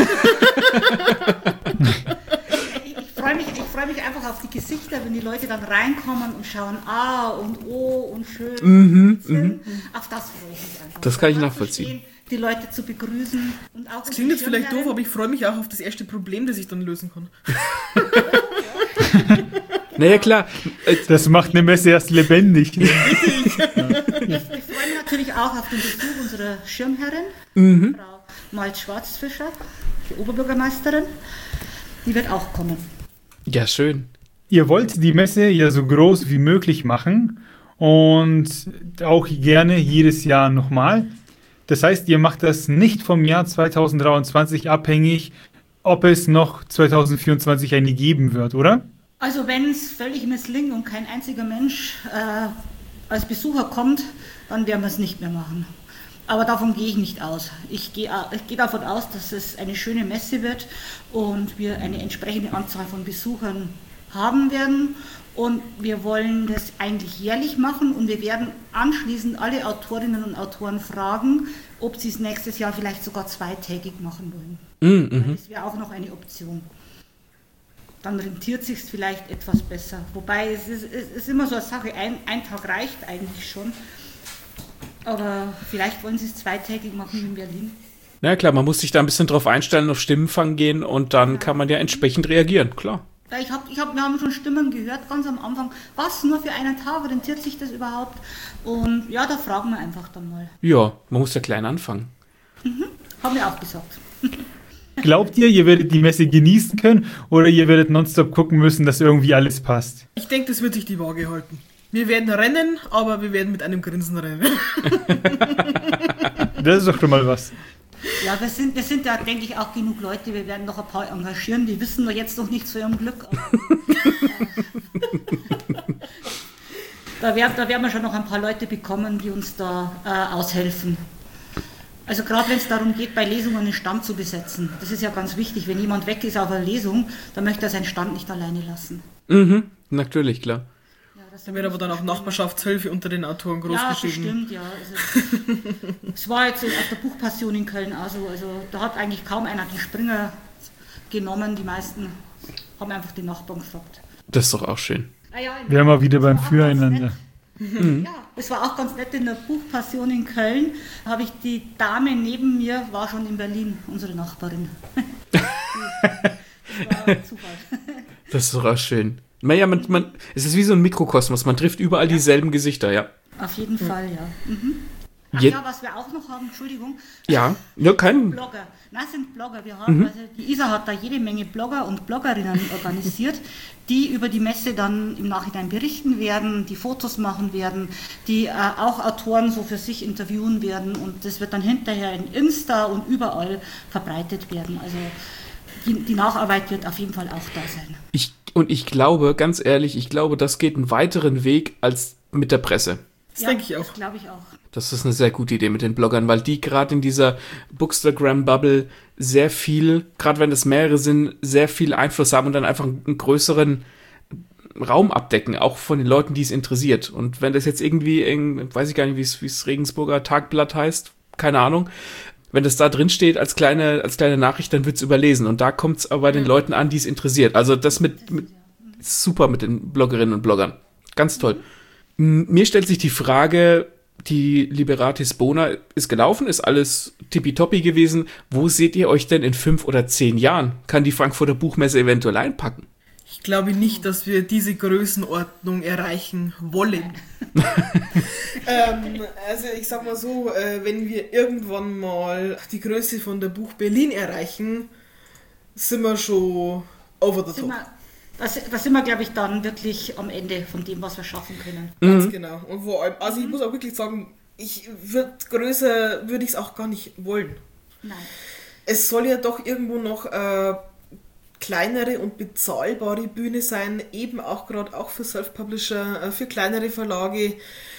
Ich, ich freue mich, ich freue mich einfach auf die Gesichter, wenn die Leute dann reinkommen und schauen, ah und oh und schön.
Mhm,
sind. Auf das freue ich mich einfach.
Das kann ich
Da zu
nachvollziehen.
stehen, die Leute zu begrüßen. Und auch
Das klingt jetzt vielleicht doof, aber ich freue mich auch auf das erste Problem, das ich dann lösen kann.
Naja, klar. Äh,
Das macht eine Messe erst lebendig.
Ich, ich freue mich natürlich auch auf den Besuch unserer Schirmherrin,
Mhm.
Frau Malt Schwarzfischer, die Oberbürgermeisterin. Die wird auch kommen.
Ja, schön.
Ihr wollt die Messe ja so groß wie möglich machen und auch gerne jedes Jahr nochmal. Das heißt, ihr macht das nicht vom Jahr zweitausenddreiundzwanzig abhängig, ob es noch zweitausendvierundzwanzig eine geben wird, oder?
Also wenn es völlig misslingt und kein einziger Mensch äh, als Besucher kommt, dann werden wir es nicht mehr machen. Aber davon gehe ich nicht aus. Ich gehe, ich gehe davon aus, dass es eine schöne Messe wird und wir eine entsprechende Anzahl von Besuchern haben werden. Und wir wollen das eigentlich jährlich machen und wir werden anschließend alle Autorinnen und Autoren fragen, ob sie es nächstes Jahr vielleicht sogar zweitägig machen wollen.
Mhm, mhm.
Das wäre auch noch eine Option. Dann rentiert sich es vielleicht etwas besser. Wobei es ist, es ist immer so eine Sache, ein, ein Tag reicht eigentlich schon. Aber vielleicht wollen sie es zweitägig machen wie in Berlin.
Na ja, klar, man muss sich da ein bisschen drauf einstellen, auf Stimmenfang gehen und dann kann man ja entsprechend reagieren, klar.
Weil ich hab, ich hab, wir haben schon Stimmen gehört, ganz am Anfang, was, nur für einen Tag, rentiert sich das überhaupt? Und ja, da fragen wir einfach dann mal.
Ja, man muss ja klein anfangen.
Haben wir auch gesagt.
Glaubt ihr, ihr werdet die Messe genießen können oder ihr werdet nonstop gucken müssen, dass irgendwie alles passt?
Ich denke, das wird sich die Waage halten. Wir werden rennen, aber wir werden mit einem Grinsen rennen.
Das ist doch schon mal was.
Ja, wir sind, wir sind da, denke ich, auch genug Leute. Wir werden noch ein paar engagieren, die wissen wir jetzt noch nichts von ihrem Glück. Aber, da, werden, da werden wir schon noch ein paar Leute bekommen, die uns da äh, aushelfen. Also gerade wenn es darum geht, bei Lesungen einen Stand zu besetzen. Das ist ja ganz wichtig. Wenn jemand weg ist auf einer Lesung, dann möchte er seinen Stand nicht alleine lassen.
Mhm, natürlich, klar.
Ja, das
Da wird aber dann auch Nachbarschaftshilfe unter den Autoren groß
Ja,
geschrieben.
bestimmt, ja. Also, es war jetzt auf der Buchpassion in Köln auch so. Also da hat eigentlich kaum einer die Springer genommen. Die meisten haben einfach die Nachbarn gefragt.
Das ist doch auch schön.
Ah ja,
Wären wir wieder
das
beim
war auch
Füreinander.
ganz nett. Ja, es war auch ganz nett in der Buchpassion in Köln. Habe ich die Dame neben mir, war schon in Berlin, unsere Nachbarin. Das war ein Zufall.
Das ist doch auch schön. Naja, man, man, es ist wie so ein Mikrokosmos, man trifft überall dieselben Gesichter, ja.
Auf jeden mhm. Fall, ja. Mhm. Ach
Je-
ja, was wir auch noch haben, Entschuldigung.
Ja, ja, kein.
Blogger. Nein, sind Blogger. Wir haben,
Mhm.
also die Isa hat da jede Menge Blogger und Bloggerinnen organisiert, die über die Messe dann im Nachhinein berichten werden, die Fotos machen werden, die äh, auch Autoren so für sich interviewen werden und das wird dann hinterher in Insta und überall verbreitet werden. Also die, die Nacharbeit wird auf jeden Fall auch da sein.
Ich, und ich glaube, ganz ehrlich, ich glaube, das geht einen weiteren Weg als mit der Presse.
Das
Ja,
denke ich auch.
Das glaube ich auch.
Das ist eine sehr gute Idee mit den Bloggern, weil die gerade in dieser Bookstagram-Bubble sehr viel, gerade wenn es mehrere sind, sehr viel Einfluss haben und dann einfach einen größeren Raum abdecken, auch von den Leuten, die es interessiert. Und wenn das jetzt irgendwie, in, weiß ich gar nicht, wie es, wie es Regensburger Tagblatt heißt, keine Ahnung, wenn das da drin steht als kleine, als kleine Nachricht, dann wird es überlesen. Und da kommt es aber bei den Leuten an, die es interessiert. Also das mit, mit super mit den Bloggerinnen und Bloggern. Ganz toll. M- Mir stellt sich die Frage, die Liberatis Bona ist gelaufen, ist alles tippitoppi gewesen. Wo seht ihr euch denn in fünf oder zehn Jahren? Kann die Frankfurter Buchmesse eventuell einpacken?
Ich glaube nicht, dass wir diese Größenordnung erreichen wollen. ähm, also ich sag mal so, äh, wenn wir irgendwann mal die Größe von der Buch Berlin erreichen, sind wir schon over the
Sind
top.
wir, das, das sind wir, glaube ich, dann wirklich am Ende von dem, was wir schaffen können.
Ganz
Mhm.
genau. Und vor allem, also ich muss auch wirklich sagen, ich würd größer würde ich es auch gar nicht wollen.
Nein.
Es soll ja doch irgendwo noch äh, kleinere und bezahlbare Bühne sein, eben auch gerade auch für Self-Publisher, äh, für kleinere Verlage.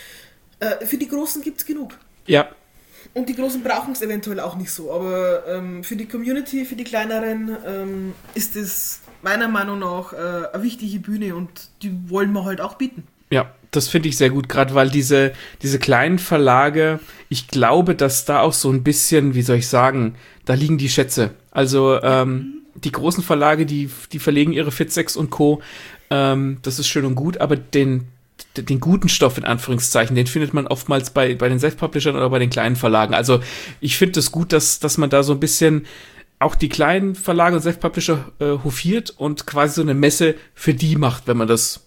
Äh, für die Großen gibt es genug.
Ja,
Und die Großen brauchen es eventuell auch nicht so. Aber ähm, für die Community, für die kleineren ähm, ist es meiner Meinung nach äh, eine wichtige Bühne und die wollen wir halt auch bieten.
ja, das finde ich sehr gut, gerade weil diese, diese kleinen Verlage, ich glaube, dass da auch so ein bisschen, wie soll ich sagen, da liegen die Schätze. Also ähm, die großen Verlage, die, die verlegen ihre Fitsex und Co., ähm, das ist schön und gut, aber den, den guten Stoff in Anführungszeichen, den findet man oftmals bei, bei den Self-Publishern oder bei den kleinen Verlagen. Also ich finde es gut, dass, dass man da so ein bisschen auch die kleinen Verlage und Self-Publisher äh, hofiert und quasi so eine Messe für die macht, wenn man das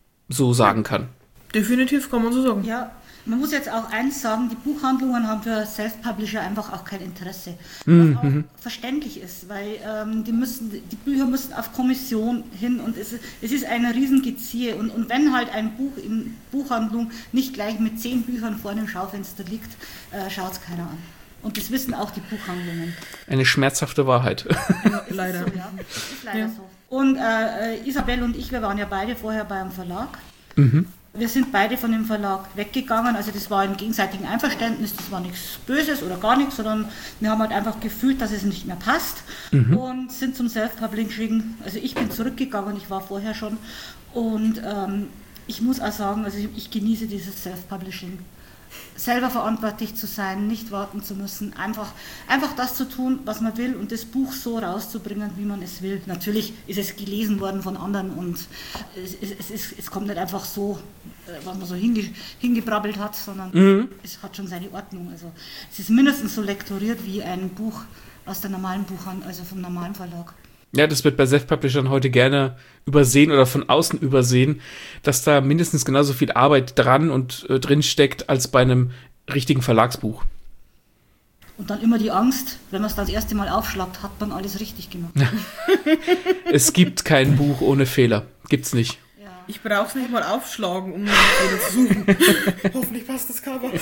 so sagen kann.
Definitiv kann man so sagen.
Ja, man muss jetzt auch eins sagen, die Buchhandlungen haben für Self-Publisher einfach auch kein Interesse.
Mhm.
Was auch verständlich ist, weil ähm, die, müssen, die Bücher müssen auf Kommission hin und es, ist- es ist ein Riesengeziehe. Und, und wenn halt ein Buch in Buchhandlung nicht gleich mit zehn Büchern vor einem Schaufenster liegt, äh, schaut es keiner an. Und das wissen auch die Buchhandlungen.
Eine schmerzhafte Wahrheit.
Ja, leider.
So, ja. Das ist leider
Ja.
so. Und äh, äh, Isabel und ich, wir waren ja beide vorher beim Verlag.
Mhm.
Wir sind beide von dem Verlag weggegangen, also das war im gegenseitigen Einverständnis, das war nichts Böses oder gar nichts, sondern wir haben halt einfach gefühlt, dass es nicht mehr passt und sind zum Self-Publishing, also ich bin zurückgegangen, ich war vorher schon und ähm, ich muss auch sagen, also ich, ich genieße dieses Self-Publishing. Selber verantwortlich zu sein, nicht warten zu müssen, einfach, einfach das zu tun, was man will und das Buch so rauszubringen, wie man es will. Natürlich ist es gelesen worden von anderen und es, es, es, ist, es kommt nicht einfach so, äh, was man so hinge, hingebrabbelt hat, sondern
Mhm.
es hat schon seine Ordnung. Also es ist mindestens so lektoriert wie ein Buch aus der normalen Buchhandlung, also vom normalen Verlag.
Ja, das wird bei Self-Publishern heute gerne übersehen oder von außen übersehen, dass da mindestens genauso viel Arbeit dran und äh, drin steckt als bei einem richtigen Verlagsbuch.
Und dann immer die Angst, wenn man es das erste Mal aufschlagt, hat man alles richtig gemacht.
Es gibt kein Buch ohne Fehler. Gibt's nicht.
Ja.
Ich brauche es nicht mal aufschlagen, um einen Fehler zu suchen. Hoffentlich passt das Cover.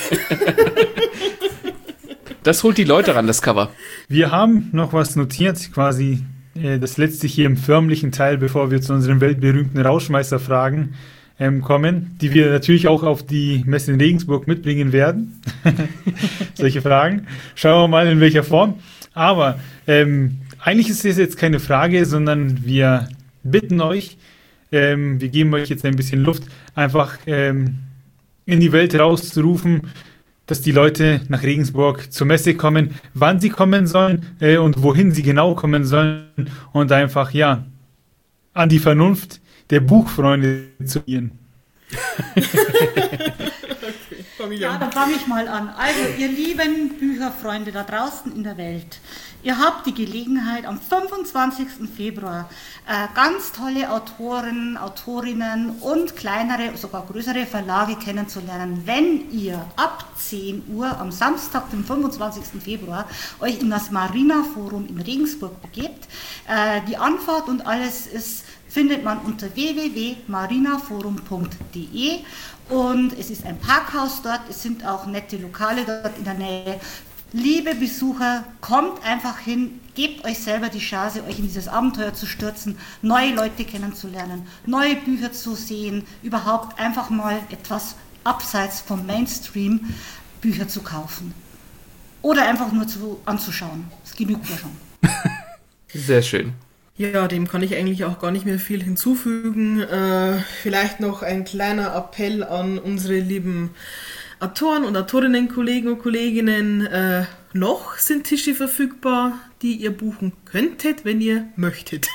Das holt die Leute ran, das Cover.
Wir haben noch was notiert, quasi äh, das letzte hier im förmlichen Teil, bevor wir zu unseren weltberühmten Rauschmeisterfragen ähm, kommen, die wir natürlich auch auf die Messe in Regensburg mitbringen werden. Solche Fragen. Schauen wir mal, in welcher Form. Aber ähm, eigentlich ist es jetzt keine Frage, sondern wir bitten euch, ähm, wir geben euch jetzt ein bisschen Luft, einfach ähm, in die Welt rauszurufen, dass die Leute nach Regensburg zur Messe kommen, wann sie kommen sollen äh, und wohin sie genau kommen sollen und einfach, ja, an die Vernunft der Buchfreunde zu ihren.
Fang ich
Ja,
an.
dann fange ich mal an. Also, ihr lieben Bücherfreunde da draußen in der Welt, ihr habt die Gelegenheit, am fünfundzwanzigsten Februar äh, ganz tolle Autoren, Autorinnen und kleinere, sogar größere Verlage kennenzulernen, wenn ihr ab zehn Uhr am Samstag, dem fünfundzwanzigsten Februar, euch in das Marina Forum in Regensburg begebt. Äh, die Anfahrt und alles ist, findet man unter w w w punkt marinaforum punkt d e. Und es ist ein Parkhaus dort, es sind auch nette Lokale dort in der Nähe. Liebe Besucher, kommt einfach hin, gebt euch selber die Chance, euch in dieses Abenteuer zu stürzen, neue Leute kennenzulernen, neue Bücher zu sehen, überhaupt einfach mal etwas abseits vom Mainstream Bücher zu kaufen. Oder einfach nur zu, anzuschauen. Das genügt ja schon.
Sehr schön.
Ja, dem kann ich eigentlich auch gar nicht mehr viel hinzufügen. Äh, vielleicht noch ein kleiner Appell an unsere lieben Autoren und Autorinnen, Kollegen und Kolleginnen. Äh, noch sind Tische verfügbar, die ihr buchen könntet, wenn ihr möchtet.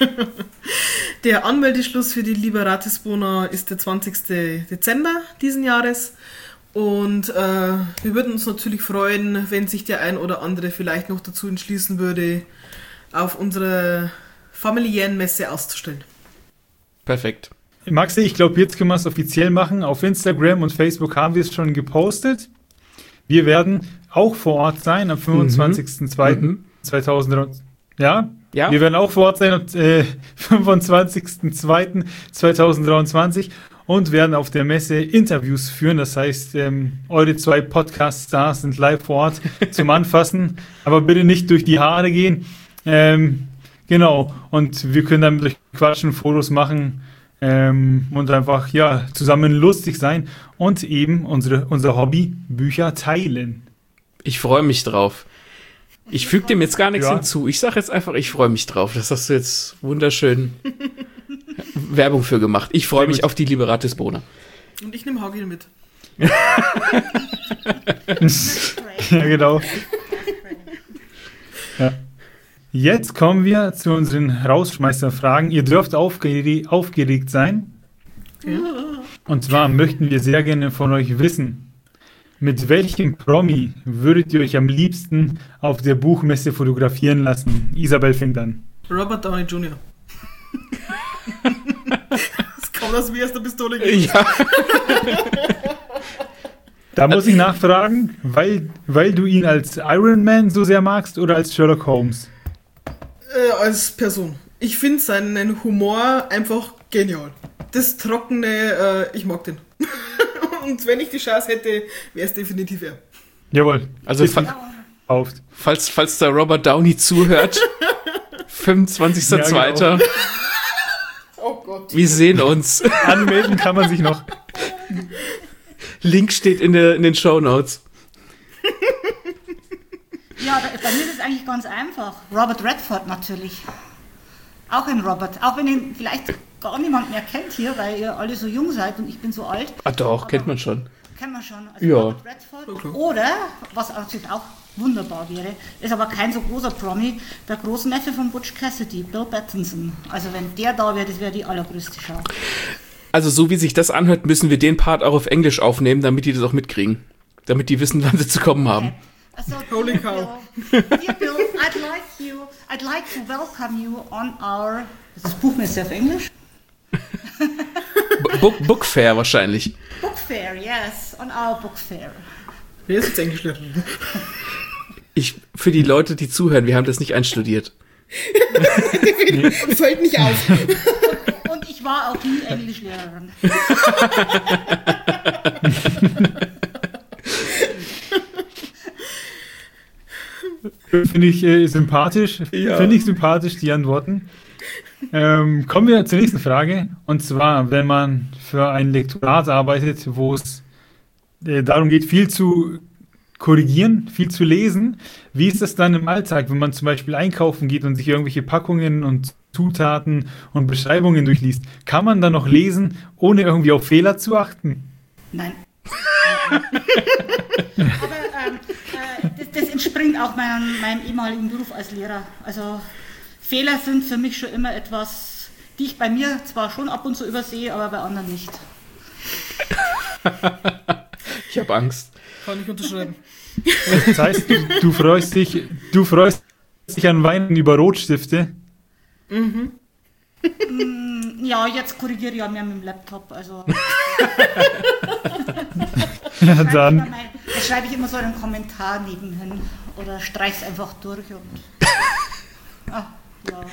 Der Anmeldeschluss für die Liberatis Bona ist der zwanzigsten Dezember diesen Jahres. Und äh, wir würden uns natürlich freuen, wenn sich der ein oder andere vielleicht noch dazu entschließen würde, auf unsere familiären Messe auszustellen.
Perfekt.
Maxi, ich glaube, jetzt können wir es offiziell machen. Auf Instagram und Facebook haben wir es schon gepostet. Wir werden auch vor Ort sein am fünfundzwanzigsten zweiten
Mhm.
zweitausend. Ja?
Ja.
Wir werden auch vor Ort sein am äh, fünfundzwanzigsten zweiten zweitausenddreiundzwanzig und werden auf der Messe Interviews führen. Das heißt, ähm, eure zwei Podcast-Stars sind live vor Ort zum Anfassen, aber bitte nicht durch die Haare gehen. Ähm, genau, und wir können dann mit euch quatschen, Fotos machen ähm, und einfach ja zusammen lustig sein und eben unsere, unser Hobby Bücher teilen.
Ich freue mich drauf. Ich füge dem jetzt gar nichts
Ja.
hinzu. Ich sage jetzt einfach, ich freue mich drauf. Das hast du jetzt wunderschön Werbung für gemacht. Ich freue
Sehr
mich
gut.
auf die Liberatis Bona.
Und ich nehme Hagel mit.
Ja, genau. Ja. Jetzt kommen wir zu unseren Rausschmeißerfragen. Ihr dürft aufgere- aufgeregt sein.
Ja.
Und zwar möchten wir sehr gerne von euch wissen, mit welchem Promi würdet ihr euch am liebsten auf der Buchmesse fotografieren lassen? Isabel fängt an.
Robert Downey Junior Das kommt aus wie aus der Pistole gehen.
Ja,
Da muss ich nachfragen, weil, weil du ihn als Iron Man so sehr magst oder als Sherlock Holmes?
Äh, als Person. Ich finde seinen Humor einfach genial. Das Trockene, äh, ich mag den. Und wenn ich die Chance hätte, wäre es definitiv er.
Jawohl.
also
Ist
fa
gekauft.
falls, falls der Robert Downey zuhört, fünfundzwanzigster
Ja,
zweiter
genau.
Oh Gott.
Wir sehen uns.
Anmelden kann man sich noch.
Link steht in, der, in den Shownotes.
Ja, da- bei mir ist es eigentlich ganz einfach. Robert Redford natürlich. Auch ein Robert. Auch wenn ihn vielleicht gar niemand mehr kennt hier, weil ihr alle so jung seid und ich bin so alt.
Ah doch, kennt man schon.
Kennen wir schon. Also
Ja.
Robert Redford.
Okay.
Oder, was natürlich auch wunderbar wäre, ist aber kein so großer Promi, der Großneffe von Butch Cassidy, Bill Pattinson. Also wenn der da wäre, das wäre die allergrößte Schau.
Also so wie sich das anhört, müssen wir den Part auch auf Englisch aufnehmen, damit die das auch mitkriegen. Damit die wissen, wann sie zu kommen haben.
Also,
Holy
dear
cow.
Bill, dear Bill, I'd like you, I'd like to welcome you on our. Ist das Buchmesse auf Englisch?
B- Book, Book Fair wahrscheinlich.
Book Fair, yes, on our Book Fair.
Wer ist jetzt Englischlehrer?
Ich, für die Leute, die zuhören, wir haben das nicht einstudiert.
Fällt nicht auf.
Und ich war auch nie Englischlehrerin.
Finde ich äh, sympathisch.
Ja.
Finde ich sympathisch, die Antworten. Ähm, kommen wir zur nächsten Frage. Und zwar, wenn man für ein Lektorat arbeitet, wo es äh, darum geht, viel zu korrigieren, viel zu lesen, wie ist das dann im Alltag, wenn man zum Beispiel einkaufen geht und sich irgendwelche Packungen und Zutaten und Beschreibungen durchliest? Kann man dann noch lesen, ohne irgendwie auf Fehler zu achten?
Nein. Aber ähm, äh, das, das entspringt auch meinem, meinem ehemaligen Beruf als Lehrer. Also Fehler sind für mich schon immer etwas, die ich bei mir zwar schon ab und zu übersehe, aber bei anderen nicht.
Ich habe Angst.
Kann ich unterschreiben.
Das heißt, du, du freust dich, du freust dich an Weihnachten über Rotstifte.
Mhm.
Ja, jetzt korrigiere ich ja mehr mit dem Laptop. Also
Ja,
schreibe
dann.
ich immer mein- da schreibe ich immer so einen Kommentar nebenhin oder streich's einfach durch und. Ah, ja.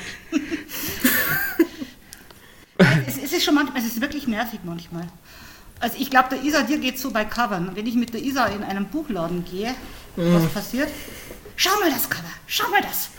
es, es ist schon manchmal, es ist wirklich nervig manchmal. Also ich glaube, der Isa, dir geht's so bei Covern. Wenn ich mit der Isa in einen Buchladen gehe, was passiert? Schau mal das Cover, schau mal das.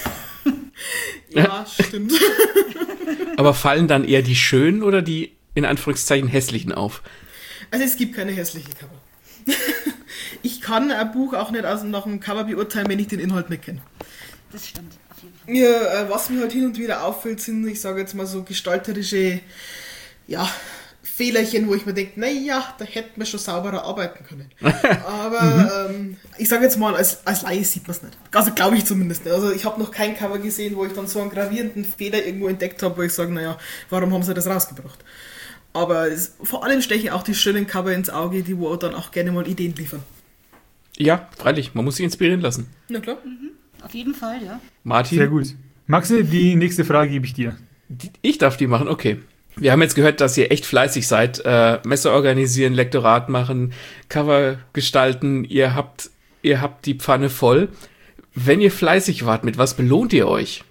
Ja, stimmt.
Aber fallen dann eher die schönen oder die in Anführungszeichen hässlichen auf?
Also es gibt keine hässliche Cover. Ich kann ein Buch auch nicht aus, nach dem Cover beurteilen, wenn ich den Inhalt nicht kenne.
Das stimmt, auf jeden Fall.
Ja, äh, was mir halt hin und wieder auffällt, sind, ich sage jetzt mal so gestalterische, ja, Fehlerchen, wo ich mir denke, naja, da hätten wir schon sauberer arbeiten können. Aber ähm, ich sage jetzt mal, als, als Laie sieht man es nicht. Also glaube ich zumindest nicht. Also ich habe noch kein Cover gesehen, wo ich dann so einen gravierenden Fehler irgendwo entdeckt habe, wo ich sage, naja, warum haben sie das rausgebracht? Aber es, vor allem stechen auch die schönen Cover ins Auge, die wo dann auch gerne mal Ideen liefern.
Ja, freilich, man muss sich inspirieren lassen.
Na klar.
Auf jeden Fall, ja.
Martin,
Sehr gut. Maxi, die nächste Frage gebe ich dir.
die- ich darf die machen, okay. Wir haben jetzt gehört, dass ihr echt fleißig seid. Äh, Messe organisieren, Lektorat machen, Cover gestalten. Ihr habt, ihr habt die Pfanne voll. Wenn ihr fleißig wart, mit was belohnt ihr euch?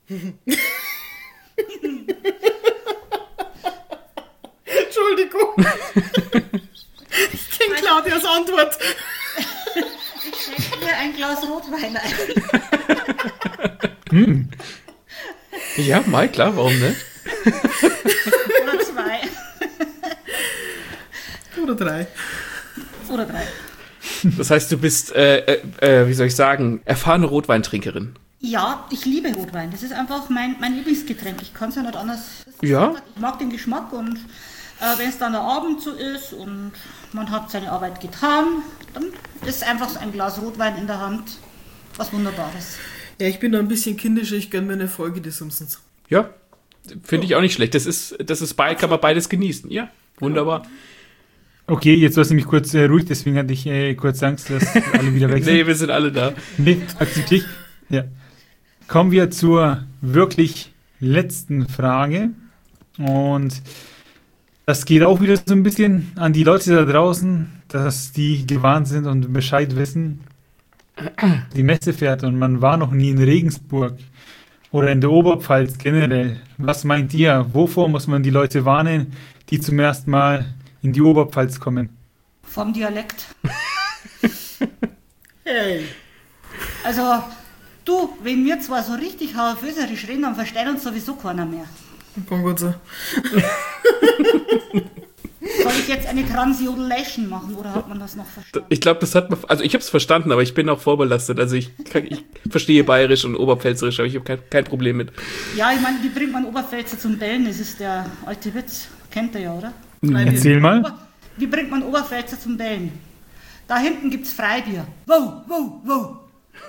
Entschuldigung. Ich kenne Claudias Antwort.
Ich schenke mir ein Glas Rotwein ein.
Ja, mal klar, warum nicht?
Oder zwei.
Oder drei.
Oder drei.
Das heißt, du bist, äh, äh, äh, wie soll ich sagen, erfahrene Rotweintrinkerin.
Ja, ich liebe Rotwein. Das ist einfach mein, mein Lieblingsgetränk. Ich kann es ja nicht anders.
Ja.
Ich mag den Geschmack und äh, wenn es dann der Abend so ist und man hat seine Arbeit getan, dann ist einfach so ein Glas Rotwein in der Hand was Wunderbares.
Ja, ich bin da ein bisschen kindischer, ich gönne mir eine Folge des Simpsons.
Ja, finde ich auch nicht schlecht. Das ist, das ist bei, kann man beides genießen. Ja, wunderbar.
Okay, jetzt lass ich mich kurz äh, ruhig, deswegen hatte ich äh, kurz Angst, dass alle wieder weg sind.
Nee, wir sind alle da.
Nee, akzeptiere ich. Ja. Kommen wir zur wirklich letzten Frage. Und das geht auch wieder so ein bisschen an die Leute da draußen, dass die gewarnt sind und Bescheid wissen. Die Messe fährt und man war noch nie in Regensburg oder in der Oberpfalz generell. Was meint ihr? Wovor muss man die Leute warnen, die zum ersten Mal in die Oberpfalz kommen?
Vom Dialekt.
Hey.
Also, du, wenn wir zwar so richtig hauerföserisch reden, dann versteht uns sowieso keiner mehr.
Kann gut sein.
Soll ich jetzt eine Transjodulation machen oder hat man das noch verstanden?
Ich glaube, das hat man, also ich habe es verstanden, aber ich bin auch vorbelastet. Also ich, kann, ich verstehe Bayerisch und Oberpfälzerisch, aber ich habe kein, kein Problem mit.
Ja, ich meine, wie bringt man Oberpfälzer zum Bellen? Das ist der alte Witz. Kennt ihr ja, oder?
Erzähl mal.
Ober- Wie bringt man Oberpfälzer zum Bellen? Da hinten gibt's Freibier. Wow, wow, wow.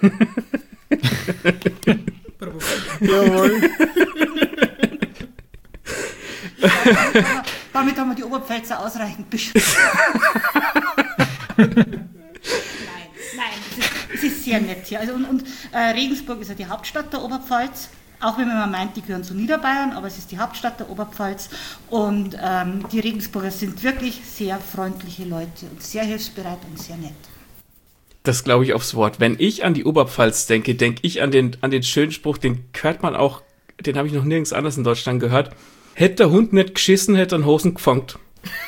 Bravo.
Jawohl.
Damit haben wir die Oberpfälzer ausreichend beschrieben. Nein, nein, es ist, es ist sehr nett hier. Also und, und äh, Regensburg ist ja die Hauptstadt der Oberpfalz. Auch wenn man meint, die gehören zu Niederbayern, aber es ist die Hauptstadt der Oberpfalz. Und ähm, die Regensburger sind wirklich sehr freundliche Leute und sehr hilfsbereit und sehr nett.
Das glaube ich aufs Wort. Wenn ich an die Oberpfalz denke, denke ich an den, an den schönen Spruch, den hört man auch, den habe ich noch nirgends anders in Deutschland gehört. Hätte der Hund nicht geschissen, hätte er einen Hosen gefangt.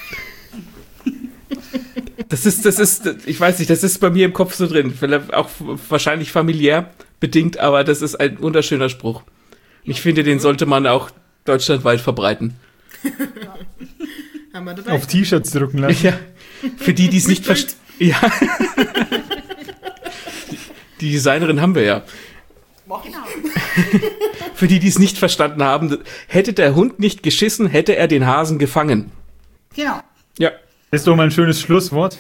Das ist, das ist, ich weiß nicht, das ist bei mir im Kopf so drin. Vielleicht auch wahrscheinlich familiär bedingt, aber das ist ein wunderschöner Spruch. Ich finde, den sollte man auch deutschlandweit verbreiten.
Haben wir dabei.
Auf T-Shirts drucken lassen.
Ja, für die, die es nicht verstehen. Ja. Die Designerin haben wir ja.
Genau.
Für die, die es nicht verstanden haben, hätte der Hund nicht geschissen, hätte er den Hasen gefangen.
Genau.
Ja.
Das ist doch mal ein schönes Schlusswort.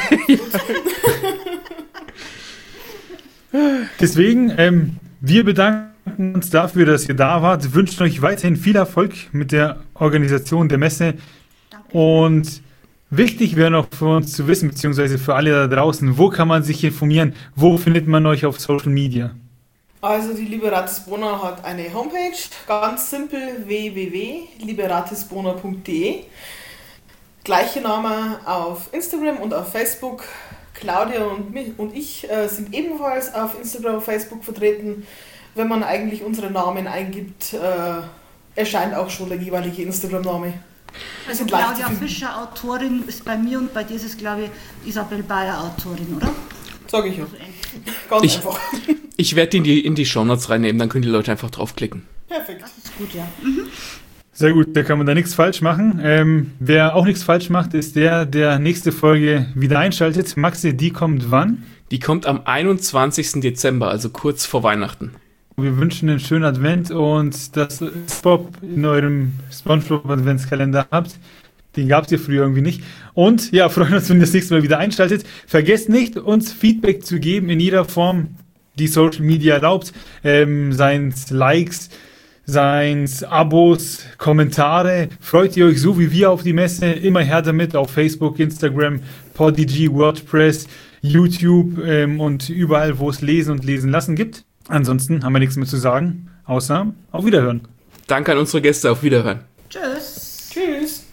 Deswegen, ähm, wir bedanken uns dafür, dass ihr da wart. Wir wünschen euch weiterhin viel Erfolg mit der Organisation der Messe
Danke.
und Wichtig wäre noch für uns zu wissen, beziehungsweise für alle da draußen, wo kann man sich informieren? Wo findet man euch auf Social Media?
Also die Liberatisbona hat eine Homepage, ganz simpel w w w punkt liberatisbona punkt d e. Gleiche Name auf Instagram und auf Facebook. Claudia und, mich, und ich äh, sind ebenfalls auf Instagram und Facebook vertreten. Wenn man eigentlich unsere Namen eingibt, äh, erscheint auch schon der jeweilige Instagram-Name.
Also Claudia Fischer, Autorin, ist bei mir und bei dir ist es, glaube ich, Isabel Bayer, Autorin, oder?
Sag ich ja. Ganz
ich,
einfach.
Ich werde die in die, in die Shownotes reinnehmen, dann können die Leute einfach draufklicken.
Perfekt.
Das ist gut, ja. Mhm.
Sehr gut, da kann man da nichts falsch machen. Ähm, wer auch nichts falsch macht, ist der, der nächste Folge wieder einschaltet. Maxi, die kommt wann?
Die kommt am einundzwanzigsten Dezember, also kurz vor Weihnachten.
Wir wünschen einen schönen Advent und dass Bob in eurem SpongeBob-Adventskalender habt. Den gab es ja früher irgendwie nicht. Und ja, freuen uns, wenn ihr das nächste Mal wieder einschaltet. Vergesst nicht, uns Feedback zu geben in jeder Form, die Social Media erlaubt. Ähm, seien es Likes, seien es Abos, Kommentare. Freut ihr euch so wie wir auf die Messe? Immer her damit auf Facebook, Instagram, Podigy, WordPress, YouTube ähm, und überall, wo es Lesen und Lesen lassen gibt. Ansonsten haben wir nichts mehr zu sagen, außer auf Wiederhören.
Danke an unsere Gäste, auf Wiederhören.
Tschüss.
Tschüss.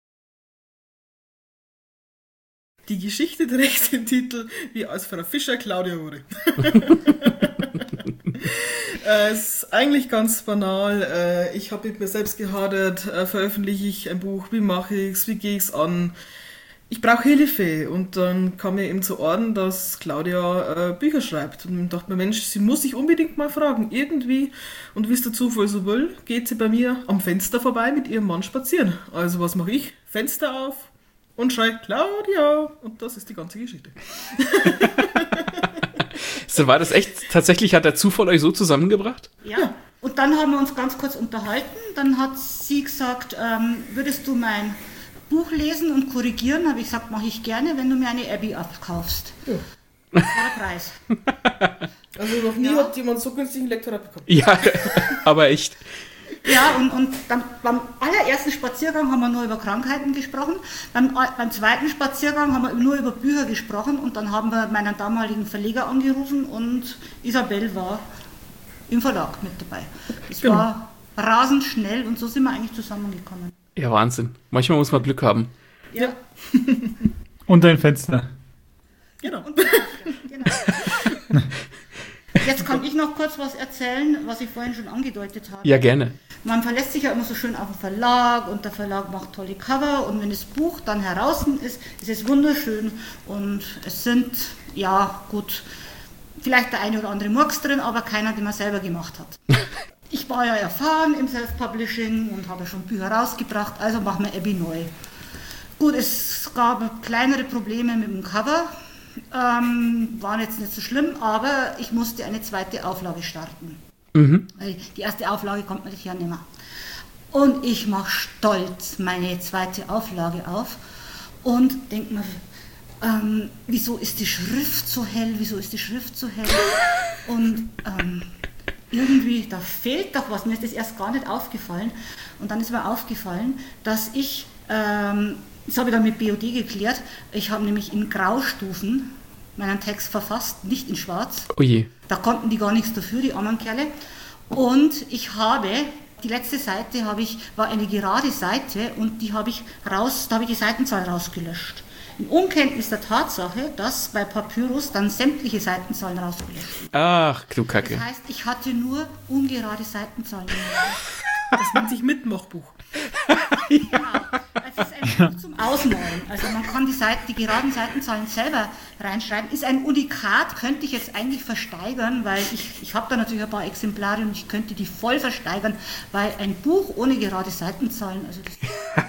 Die Geschichte trägt den Titel, wie aus Frau Fischer Claudia wurde. äh, es ist eigentlich ganz banal. Äh, ich habe mit mir selbst gehadert. Äh, veröffentliche ich ein Buch? Wie mache ich es? Wie gehe ich es an? Ich brauche Hilfe. Und dann kam mir eben zu Ohren, dass Claudia äh, Bücher schreibt. Und ich dachte mir, Mensch, sie muss sich unbedingt mal fragen. Irgendwie, und wie es der Zufall so will, geht sie bei mir am Fenster vorbei mit ihrem Mann spazieren. Also was mache ich? Fenster auf und schreie Claudia. Und das ist die ganze Geschichte.
So, war das echt, tatsächlich hat der Zufall euch so zusammengebracht?
Ja, und dann haben wir uns ganz kurz unterhalten. Dann hat sie gesagt, ähm, würdest du mein Buch lesen und korrigieren? Habe ich gesagt, mache ich gerne, wenn du mir eine Abby abkaufst. Ja. Das war der Preis.
Also noch nie ja. hat jemand so günstigen Lektorat bekommen.
Ja, aber echt.
Ja, und, und dann beim allerersten Spaziergang haben wir nur über Krankheiten gesprochen. Beim, beim zweiten Spaziergang haben wir nur über Bücher gesprochen und dann haben wir meinen damaligen Verleger angerufen und Isabel war im Verlag mit dabei. Es genau. war rasend schnell und so sind wir eigentlich zusammengekommen.
Ja, Wahnsinn. Manchmal muss man Glück haben.
Ja.
Und ein Fenster.
Genau. Und ein Fenster, genau. Jetzt kann ich noch kurz was erzählen, was ich vorhin schon angedeutet habe.
Ja, gerne.
Man verlässt sich ja immer so schön auf den Verlag und der Verlag macht tolle Cover und wenn das Buch dann heraus ist, ist es wunderschön und es sind, ja gut, vielleicht der eine oder andere Murks drin, aber keiner, den man selber gemacht hat. Ich war ja erfahren im Self-Publishing und habe schon Bücher rausgebracht, also machen wir Abby neu. Gut, es gab kleinere Probleme mit dem Cover, ähm, waren jetzt nicht so schlimm, aber ich musste eine zweite Auflage starten. Mhm. Die erste Auflage kommt natürlich ja nicht mehr. Und ich mache stolz meine zweite Auflage auf und denke mir, ähm, wieso ist die Schrift so hell, wieso ist die Schrift so hell? Und ähm, irgendwie, da fehlt doch was, mir ist das erst gar nicht aufgefallen. Und dann ist mir aufgefallen, dass ich, ähm, das habe ich dann mit B O D geklärt, ich habe nämlich in Graustufen meinen Text verfasst, nicht in Schwarz.
Oh je.
Da konnten die gar nichts dafür, die anderen Kerle. Und ich habe, die letzte Seite habe ich, war eine gerade Seite und die habe ich raus, da habe ich die Seitenzahl rausgelöscht. In Unkenntnis der Tatsache, dass bei Papyrus dann sämtliche Seitenzahlen rausgelöscht sind.
Ach, Klugkacke.
Das heißt, ich hatte nur ungerade Seitenzahlen.
Das nennt sich Mitmachbuch.
Genau. Es ist ein Buch zum Ausmalen. Also man kann die, Seite, die geraden Seitenzahlen selber reinschreiben. Ist ein Unikat, könnte ich jetzt eigentlich versteigern, weil ich, ich habe da natürlich ein paar Exemplare und ich könnte die voll versteigern, weil ein Buch ohne gerade Seitenzahlen, also das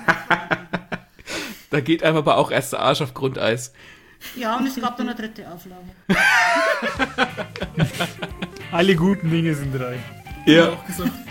da geht einem aber auch erst der Arsch auf Grundeis.
Ja, und es gab dann eine dritte Auflage.
Alle guten Dinge sind drei.
Ja.
Auch gesagt.